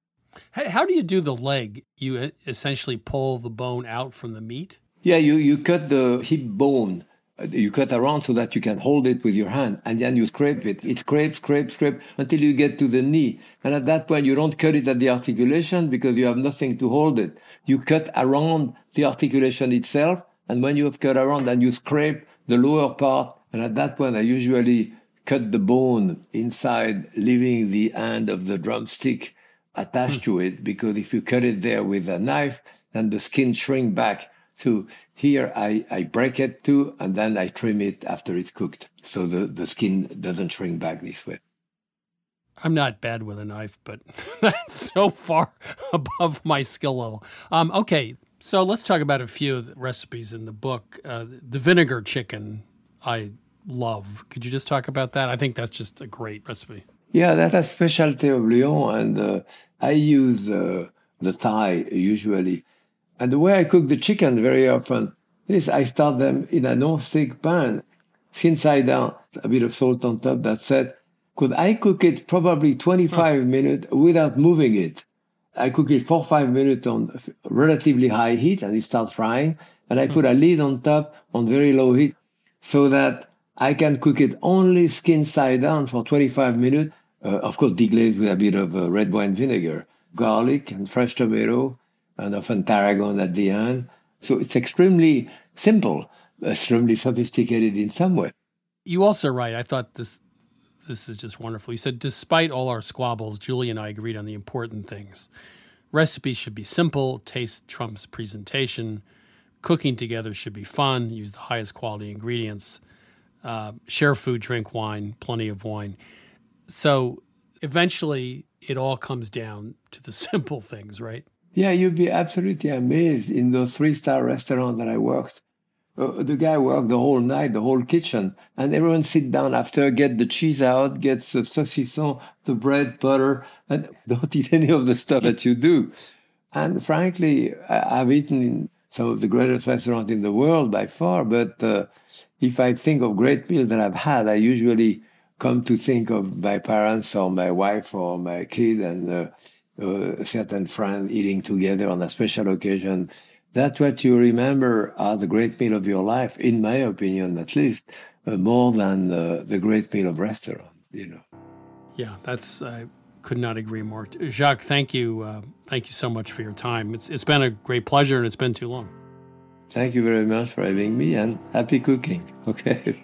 How do you do the leg? You essentially pull the bone out from the meat? Yeah, you, you cut the hip bone. You cut around so that you can hold it with your hand, and then you scrape it. It scrapes, scrapes, scrapes until you get to the knee. And at that point, you don't cut it at the articulation because you have nothing to hold it. You cut around the articulation itself, and when you have cut around, then you scrape the lower part. And at that point, I usually cut the bone inside, leaving the end of the drumstick attached mm. to it, because if you cut it there with a knife, then the skin shrinks back. So here I, I break it too, and then I trim it after it's cooked, so the, the skin doesn't shrink back this way. I'm not bad with a knife, but that's so far above my skill level. Um, okay, so let's talk about a few of the recipes in the book. Uh, the vinegar chicken I love. Could you just talk about that? I think that's just a great recipe. Yeah, that's a specialty of Lyon, and uh, I use uh, the thigh usually. And the way I cook the chicken very often is I start them in a non-stick pan, skin side down, a bit of salt on top. That's it. Because I cook it probably twenty-five huh. minutes without moving it. I cook it four or five minutes on relatively high heat, and it starts frying. And I put a lid on top on very low heat so that I can cook it only skin side down for twenty-five minutes. Uh, of course, deglazed with a bit of uh, red wine vinegar, garlic and fresh tomato, and often tarragon at the end. So it's extremely simple, extremely sophisticated in some way. You also write, I thought this this is just wonderful. You said, despite all our squabbles, Julie and I agreed on the important things. Recipes should be simple, taste trumps presentation, cooking together should be fun, use the highest quality ingredients, uh, share food, drink wine, plenty of wine. So eventually it all comes down to the simple things, right? Yeah, you'd be absolutely amazed in those three-star restaurants that I worked. Uh, the guy worked the whole night, the whole kitchen, and everyone sit down after, get the cheese out, gets the saucisson, the bread, butter, and don't eat any of the stuff that you do. And frankly, I, I've eaten in some of the greatest restaurants in the world by far, but uh, if I think of great meals that I've had, I usually come to think of my parents or my wife or my kid and uh, Uh, a certain friend eating together on a special occasion. That's what you remember as the great meal of your life, in my opinion, at least, uh, more than uh, the great meal of restaurant, you know. Yeah, that's, I could not agree more. Jacques, thank you. Uh, thank you so much for your time. It's It's been a great pleasure, and it's been too long. Thank you very much for having me, and happy cooking. Okay.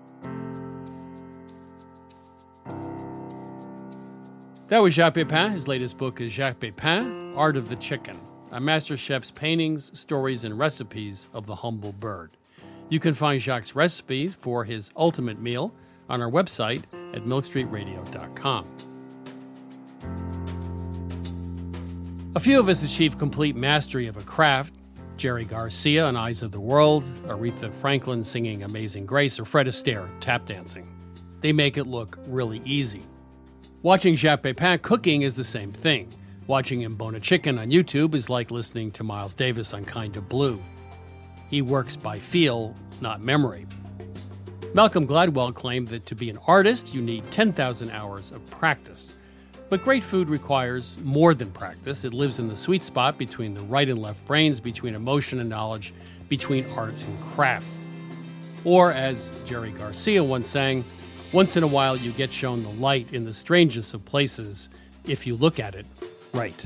That was Jacques Pépin. His latest book is Jacques Pépin, Art of the Chicken, a master chef's paintings, stories, and recipes of the humble bird. You can find Jacques' recipes for his ultimate meal on our website at milk street radio dot com. A few of us achieve complete mastery of a craft. Jerry Garcia on Eyes of the World, Aretha Franklin singing Amazing Grace, or Fred Astaire tap dancing. They make it look really easy. Watching Jacques Pepin cooking is the same thing. Watching him bone a chicken on YouTube is like listening to Miles Davis on Kind of Blue. He works by feel, not memory. Malcolm Gladwell claimed that to be an artist, you need ten thousand hours of practice. But great food requires more than practice. It lives in the sweet spot between the right and left brains, between emotion and knowledge, between art and craft. Or, as Jerry Garcia once sang, once in a while you get shown the light in the strangest of places if you look at it right.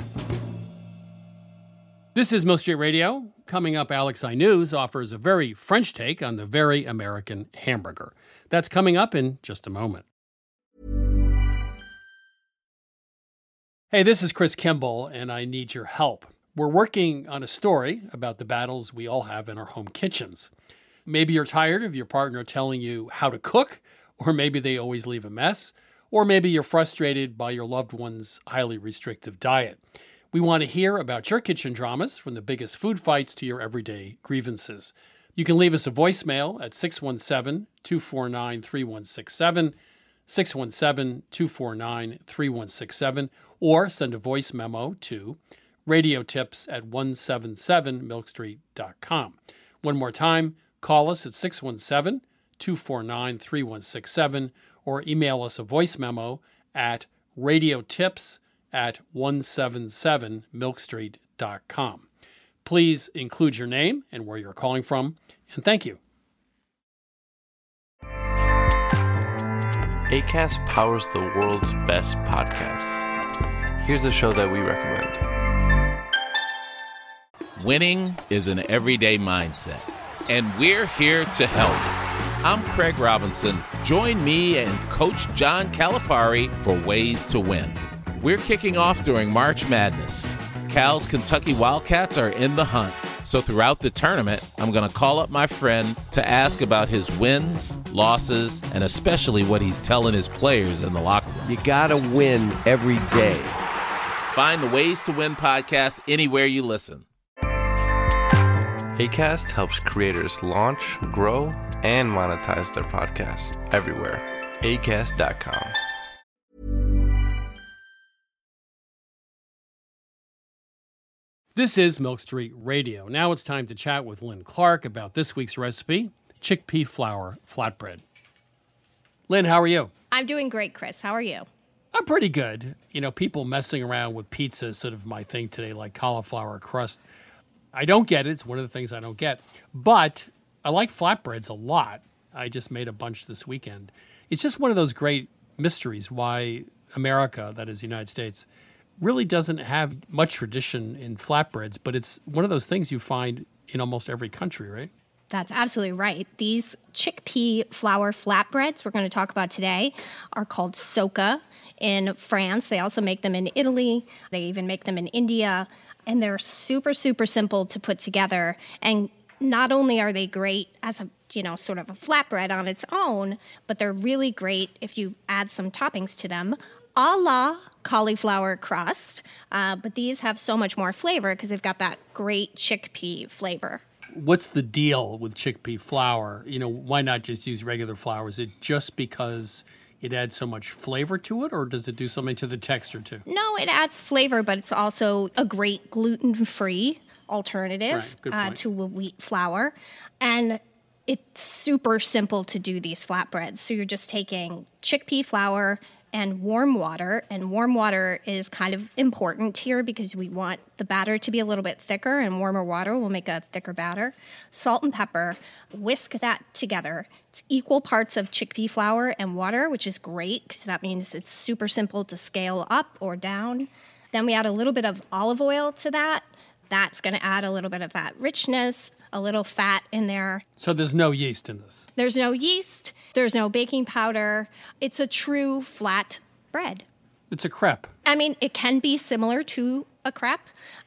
This is Milk Street Radio. Coming up, Alex I News offers a very French take on the very American hamburger. That's coming up in just a moment. Hey, this is Chris Kimball, and I need your help. We're working on a story about the battles we all have in our home kitchens. Maybe you're tired of your partner telling you how to cook, or maybe they always leave a mess, or maybe you're frustrated by your loved one's highly restrictive diet. We want to hear about your kitchen dramas, from the biggest food fights to your everyday grievances. You can leave us a voicemail at six one seven, two four nine, three one six seven, six one seven, two four nine, three one six seven, or send a voice memo to radiotips at one seven seven milk street dot com. One more time, call us at six one seven, two four nine, three one six seven, or email us a voice memo at radiotips at one seven seven milk street dot com. Please include your name and where you're calling from, and thank you. Acast powers the world's best podcasts. Here's a show that we recommend. Winning is an everyday mindset, and we're here to help. I'm Craig Robinson. Join me and Coach John Calipari for Ways to Win. We're kicking off during March Madness. Cal's Kentucky Wildcats are in the hunt. So throughout the tournament, I'm going to call up my friend to ask about his wins, losses, and especially what he's telling his players in the locker room. You got to win every day. Find the Ways to Win podcast anywhere you listen. Acast helps creators launch, grow, and monetize their podcasts everywhere. acast dot com. This is Milk Street Radio. Now it's time to chat with Lynn Clark about this week's recipe, chickpea flour flatbread. Lynn, how are you? I'm doing great, Chris. How are you? I'm pretty good. You know, people messing around with pizza is sort of my thing today, like cauliflower crust. I don't get it. It's one of the things I don't get. But I like flatbreads a lot. I just made a bunch this weekend. It's just one of those great mysteries why America, that is the United States, really doesn't have much tradition in flatbreads, but it's one of those things you find in almost every country, right? That's absolutely right. These chickpea flour flatbreads we're going to talk about today are called soca in France. They also make them in Italy. They even make them in India. And they're super, super simple to put together. And not only are they great as a, you know, sort of a flatbread on its own, but they're really great if you add some toppings to them, a la cauliflower crust. Uh, but these have so much more flavor because they've got that great chickpea flavor. What's the deal with chickpea flour? You know, why not just use regular flour? Is it just because it adds so much flavor to it, or does it do something to the texture too? No, it adds flavor, but it's also a great gluten-free alternative right, uh, to a wheat flour. And it's super simple to do these flatbreads. So you're just taking chickpea flour and warm water. And warm water is kind of important here because we want the batter to be a little bit thicker, and warmer water will make a thicker batter. Salt and pepper, whisk that together. It's equal parts of chickpea flour and water, which is great because that means it's super simple to scale up or down. Then we add a little bit of olive oil to that. That's going to add a little bit of that richness, a little fat in there. So there's no yeast in this? There's no yeast. There's no baking powder. It's a true flat bread. It's a crepe. I mean, it can be similar to a crepe,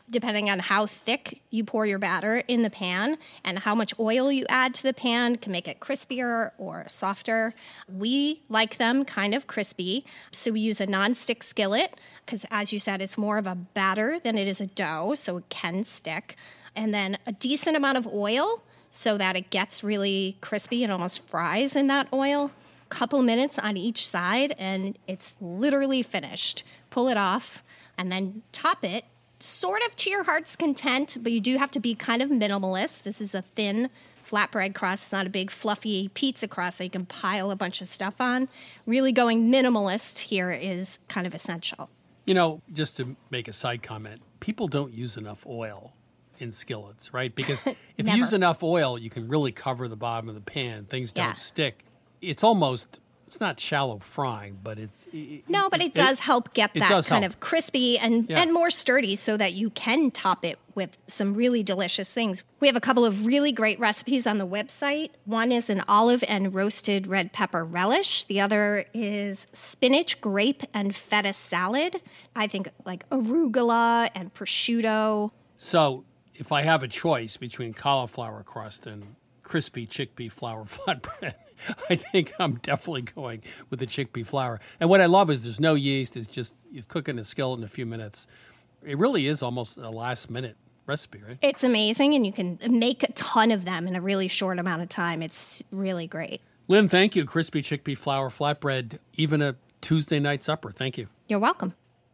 depending on how thick you pour your batter in the pan and how much oil you add to the pan can make it crispier or softer. We like them kind of crispy, so we use a nonstick skillet because, as you said, it's more of a batter than it is a dough, so it can stick. And then a decent amount of oil so that it gets really crispy and almost fries in that oil. Couple minutes on each side, and it's literally finished. Pull it off, and then top it sort of to your heart's content, but you do have to be kind of minimalist. This is a thin flatbread crust. It's not a big fluffy pizza crust that you can pile a bunch of stuff on. Really going minimalist here is kind of essential. You know, just to make a side comment, people don't use enough oil in skillets, right? Because if you use enough oil, you can really cover the bottom of the pan. Things don't Yeah. stick. It's almost, it's not shallow frying, but it's... It, No, but it, it does help get that kind help. of crispy and, Yeah. and more sturdy so that you can top it with some really delicious things. We have a couple of really great recipes on the website. One is an olive and roasted red pepper relish. The other is spinach, grape, and feta salad. I think like arugula and prosciutto. So if I have a choice between cauliflower crust and crispy chickpea flour flatbread, I think I'm definitely going with the chickpea flour. And what I love is there's no yeast. It's just you cook in a skillet in a few minutes. It really is almost a last-minute recipe, right? It's amazing, and you can make a ton of them in a really short amount of time. It's really great. Lynn, thank you. Crispy chickpea flour flatbread, even a Tuesday night supper. Thank you. You're welcome.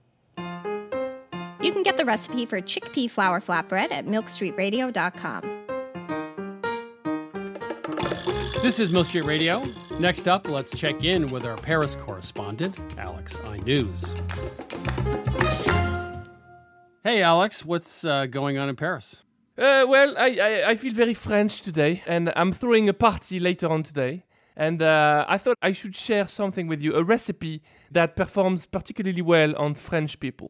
You can get the recipe for chickpea flour flatbread at milk street radio dot com. This is Milk Street Radio. Next up, let's check in with our Paris correspondent, Alex iNews. Hey, Alex, what's uh, going on in Paris? Uh, well, I, I, I feel very French today, and I'm throwing a party later on today. And uh, I thought I should share something with you, a recipe that performs particularly well on French people.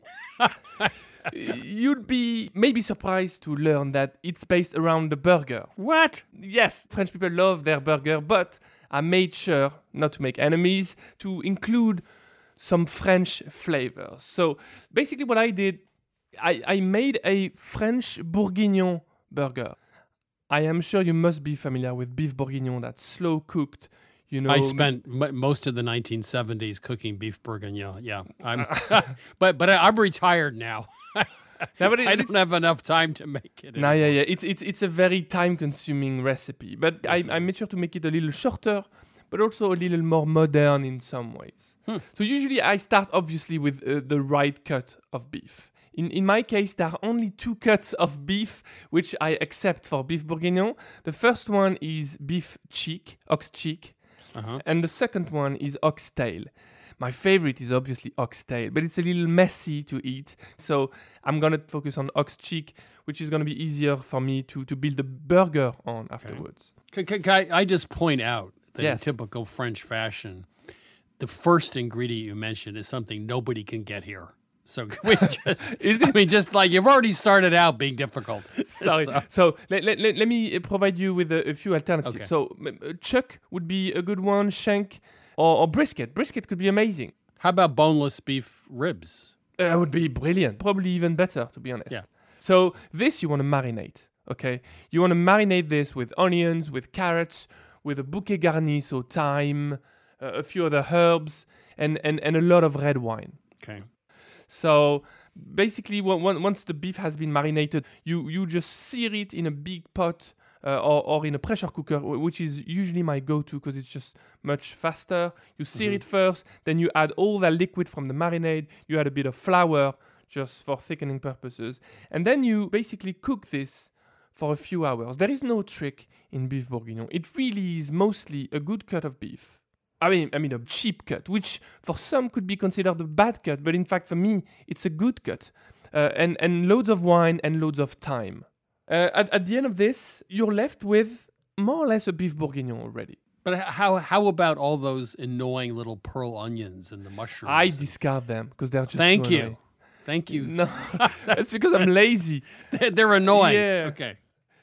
You'd be maybe surprised to learn that it's based around the burger. What? Yes, French people love their burger, but I made sure not to make enemies, to include some French flavors. So basically what I did, I, I made a French bourguignon burger. I am sure you must be familiar with beef bourguignon that's slow cooked. You know, I spent m- most of the nineteen seventies cooking beef bourguignon. Yeah, I'm, but but I'm retired now. No, but it, I don't have enough time to make it. No, yeah, yeah. It's it's it's a very time-consuming recipe, but Yes, I, I made sure to make it a little shorter, but also a little more modern in some ways. Hmm. So usually I start obviously with uh, the right cut of beef. In in my case, there are only two cuts of beef which I accept for beef bourguignon. The first one is beef cheek, ox cheek, uh-huh. and the second one is ox tail. My favorite is obviously oxtail, but it's a little messy to eat. So I'm going to focus on ox cheek, which is going to be easier for me to, to build a burger on afterwards. Can, can, can I, I just point out that Yes. in typical French fashion, the first ingredient you mentioned is something nobody can get here. So can we just, Is it? I mean, just like you've already started out being difficult. Sorry. So- So, let, let, let, let me provide you with a, a few alternatives. Okay. So m- uh, chuck would be a good one, shank, or, or brisket. Brisket could be amazing. How about boneless beef ribs? That would be brilliant. Probably even better, to be honest. Yeah. So this you want to marinate, okay? You want to marinate this with onions, with carrots, with a bouquet garni, so thyme, uh, a few other herbs, and, and, and a lot of red wine. Okay. So basically, when, when, once the beef has been marinated, you, you just sear it in a big pot uh, or, or in a pressure cooker, wh- which is usually my go-to because it's just much faster. You sear Mhm. it first, then you add all that liquid from the marinade. You add a bit of flour just for thickening purposes. And then you basically cook this for a few hours. There is no trick in beef bourguignon. It really is mostly a good cut of beef. I mean, I mean a cheap cut, which for some could be considered a bad cut, but in fact for me, it's a good cut. Uh, and, and loads of wine and loads of thyme. Uh, at, at the end of this, you're left with more or less a beef bourguignon already. But h- how how about all those annoying little pearl onions and the mushrooms? I discard them because they're just Thank too you. annoying. Thank you. No, that's because I'm lazy. They're they're annoying. Yeah. Okay.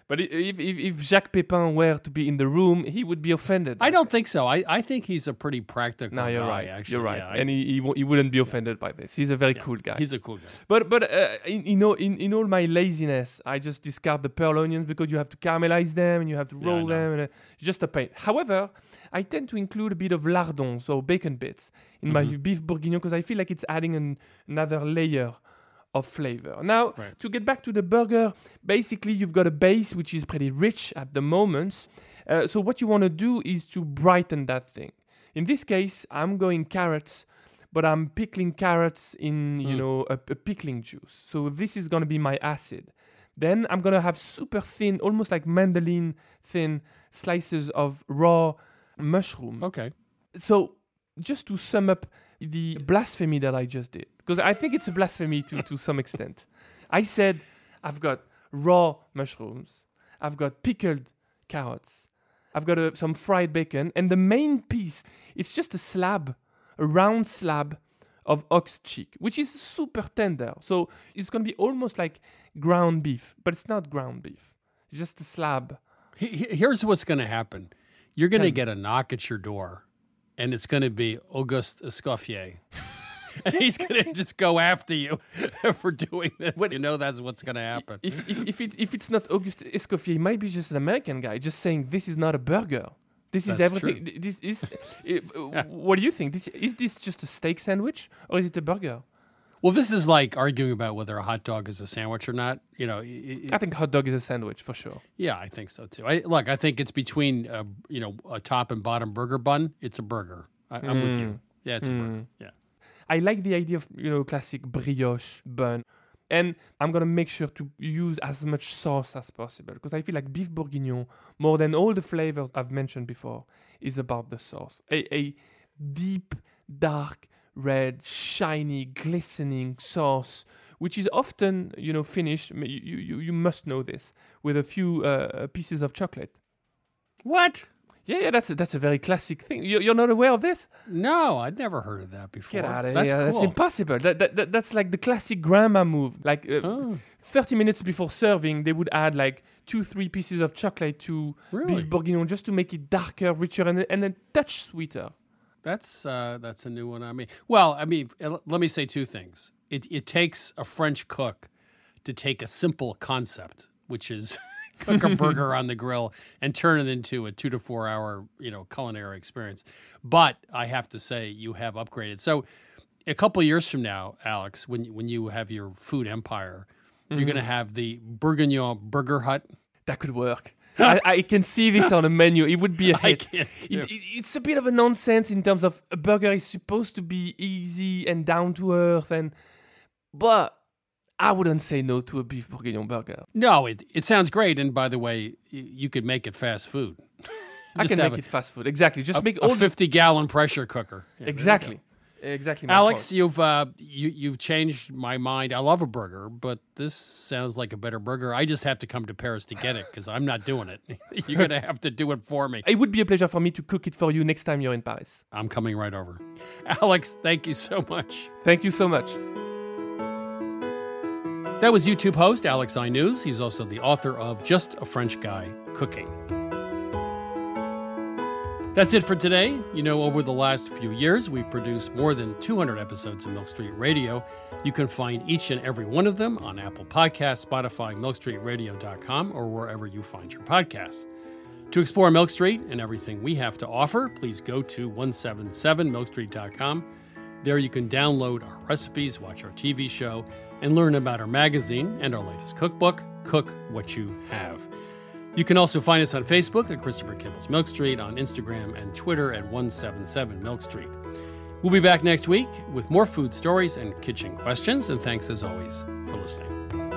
But if, if, if Jacques Pepin were to be in the room, he would be offended. I don't think so. I, I think he's a pretty practical no, you're guy, right. actually. You're right. Yeah, I, and he, he, w- he wouldn't be offended by this. He's a very yeah, cool guy. He's a cool guy. But but uh, in, you know, in, in all my laziness, I just discard the pearl onions because you have to caramelize them and you have to roll yeah, them. And, uh, it's just a pain. However, I tend to include a bit of lardons, so bacon bits, in Mm-hmm. my beef bourguignon because I feel like it's adding an, another layer of flavor. Now, right. to get back to the burger, basically you've got a base which is pretty rich at the moment. Uh, so what you want to do is to brighten that thing. In this case, I'm going carrots, but I'm pickling carrots in, you Mm. know, a, a pickling juice. So this is going to be my acid. Then I'm going to have super thin, almost like mandolin thin slices of raw mushroom. Okay. So just to sum up the blasphemy that I just did, because I think it's a blasphemy to, to some extent. I said, I've got raw mushrooms, I've got pickled carrots, I've got a, some fried bacon, and the main piece, it's just a slab, a round slab of ox cheek, which is super tender. So it's going to be almost like ground beef, but it's not ground beef. It's just a slab. Here's what's going to happen. You're going to Tell me. get a knock at your door, and it's going to be Auguste Escoffier. And he's going to just go after you for doing this. What- You know that's what's going to happen. If if if, it, if it's not Auguste Escoffier, it might be just an American guy just saying this is not a burger. This is That's everything. true. This is. uh, what do you think? This, is this just a steak sandwich or is it a burger? Well, this is like arguing about whether a hot dog is a sandwich or not. You know, it, I think hot dog is a sandwich for sure. yeah, I think so too. I, look, I think it's between uh, you know a top and bottom burger bun. It's a burger. I, I'm with you. Mm. Yeah, it's a burger. Mm. Yeah. I like the idea of, you know, classic brioche bun. And I'm going to make sure to use as much sauce as possible because I feel like beef bourguignon, more than all the flavors I've mentioned before, is about the sauce. A, a deep, dark, red, shiny, glistening sauce, which is often, you know, finished, you, you, you must know this, with a few uh, pieces of chocolate. What? Yeah, yeah, that's a, that's a very classic thing. You, you're not aware of this? No, I'd never heard of that before. Get out of That's here. cool. That's impossible. That, that, that, that's like the classic grandma move. Like uh, Oh. thirty minutes before serving, they would add like two, three pieces of chocolate to Really? beef bourguignon just to make it darker, richer, and, and a touch sweeter. That's uh, that's a new one on me. Well, I mean, l- let me say two things. It it takes a French cook to take a simple concept, which is cook a burger on the grill, and turn it into a two to four hour, you know, culinary experience. But I have to say, you have upgraded. So, a couple of years from now, Alex, when when you have your food empire, you're Mhm. going to have the Bourguignon Burger Hut. That could work. I, I can see this on a menu. It would be a I hit. can't do It, it, it's a bit of a nonsense in terms of a burger is supposed to be easy and down to earth, and but I wouldn't say no to a beef bourguignon burger. No, it it sounds great. And by the way, y- you could make it fast food. I Just can have make a- it fast food. Exactly. Just a, make a all the- fifty gallon pressure cooker. Yeah, there you exactly. go. Exactly. my Alex, point. you've uh, you you've changed my mind. I love a burger, but this sounds like a better burger. I just have to come to Paris to get it because I'm not doing it. You're gonna have to do it for me. It would be a pleasure for me to cook it for you next time you're in Paris. I'm coming right over. Alex, thank you so much. Thank you so much. That was YouTube host Alex I News. He's also the author of Just a French Guy Cooking. That's it for today. You know, over the last few years, we've produced more than two hundred episodes of Milk Street Radio. You can find each and every one of them on Apple Podcasts, Spotify, milk street radio dot com, or wherever you find your podcasts. To explore Milk Street and everything we have to offer, please go to one seventy-seven milk street dot com. There you can download our recipes, watch our T V show, and learn about our magazine and our latest cookbook, Cook What You Have. You can also find us on Facebook at Christopher Kimball's Milk Street, on Instagram and Twitter at one seventy-seven Milk Street. We'll be back next week with more food stories and kitchen questions, and thanks as always for listening.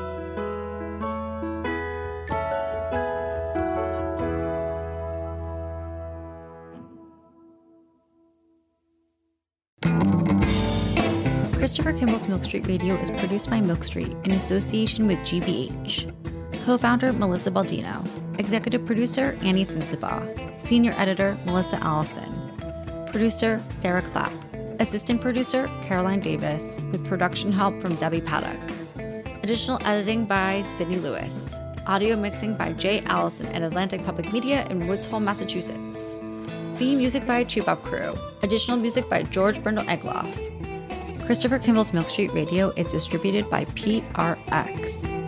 Christopher Kimball's Milk Street Radio is produced by Milk Street in association with G B H. Co-founder Melissa Baldino. Executive producer Annie Sensabaugh. Senior editor Melissa Allison. Producer Sarah Clapp. Assistant producer Caroline Davis, with production help from Debbie Paddock. Additional editing by Sydney Lewis. Audio mixing by Jay Allison at Atlantic Public Media in Woods Hole, Massachusetts. Theme music by Chubop Crew. Additional music by George Brindle Egloff. Christopher Kimball's Milk Street Radio is distributed by P R X.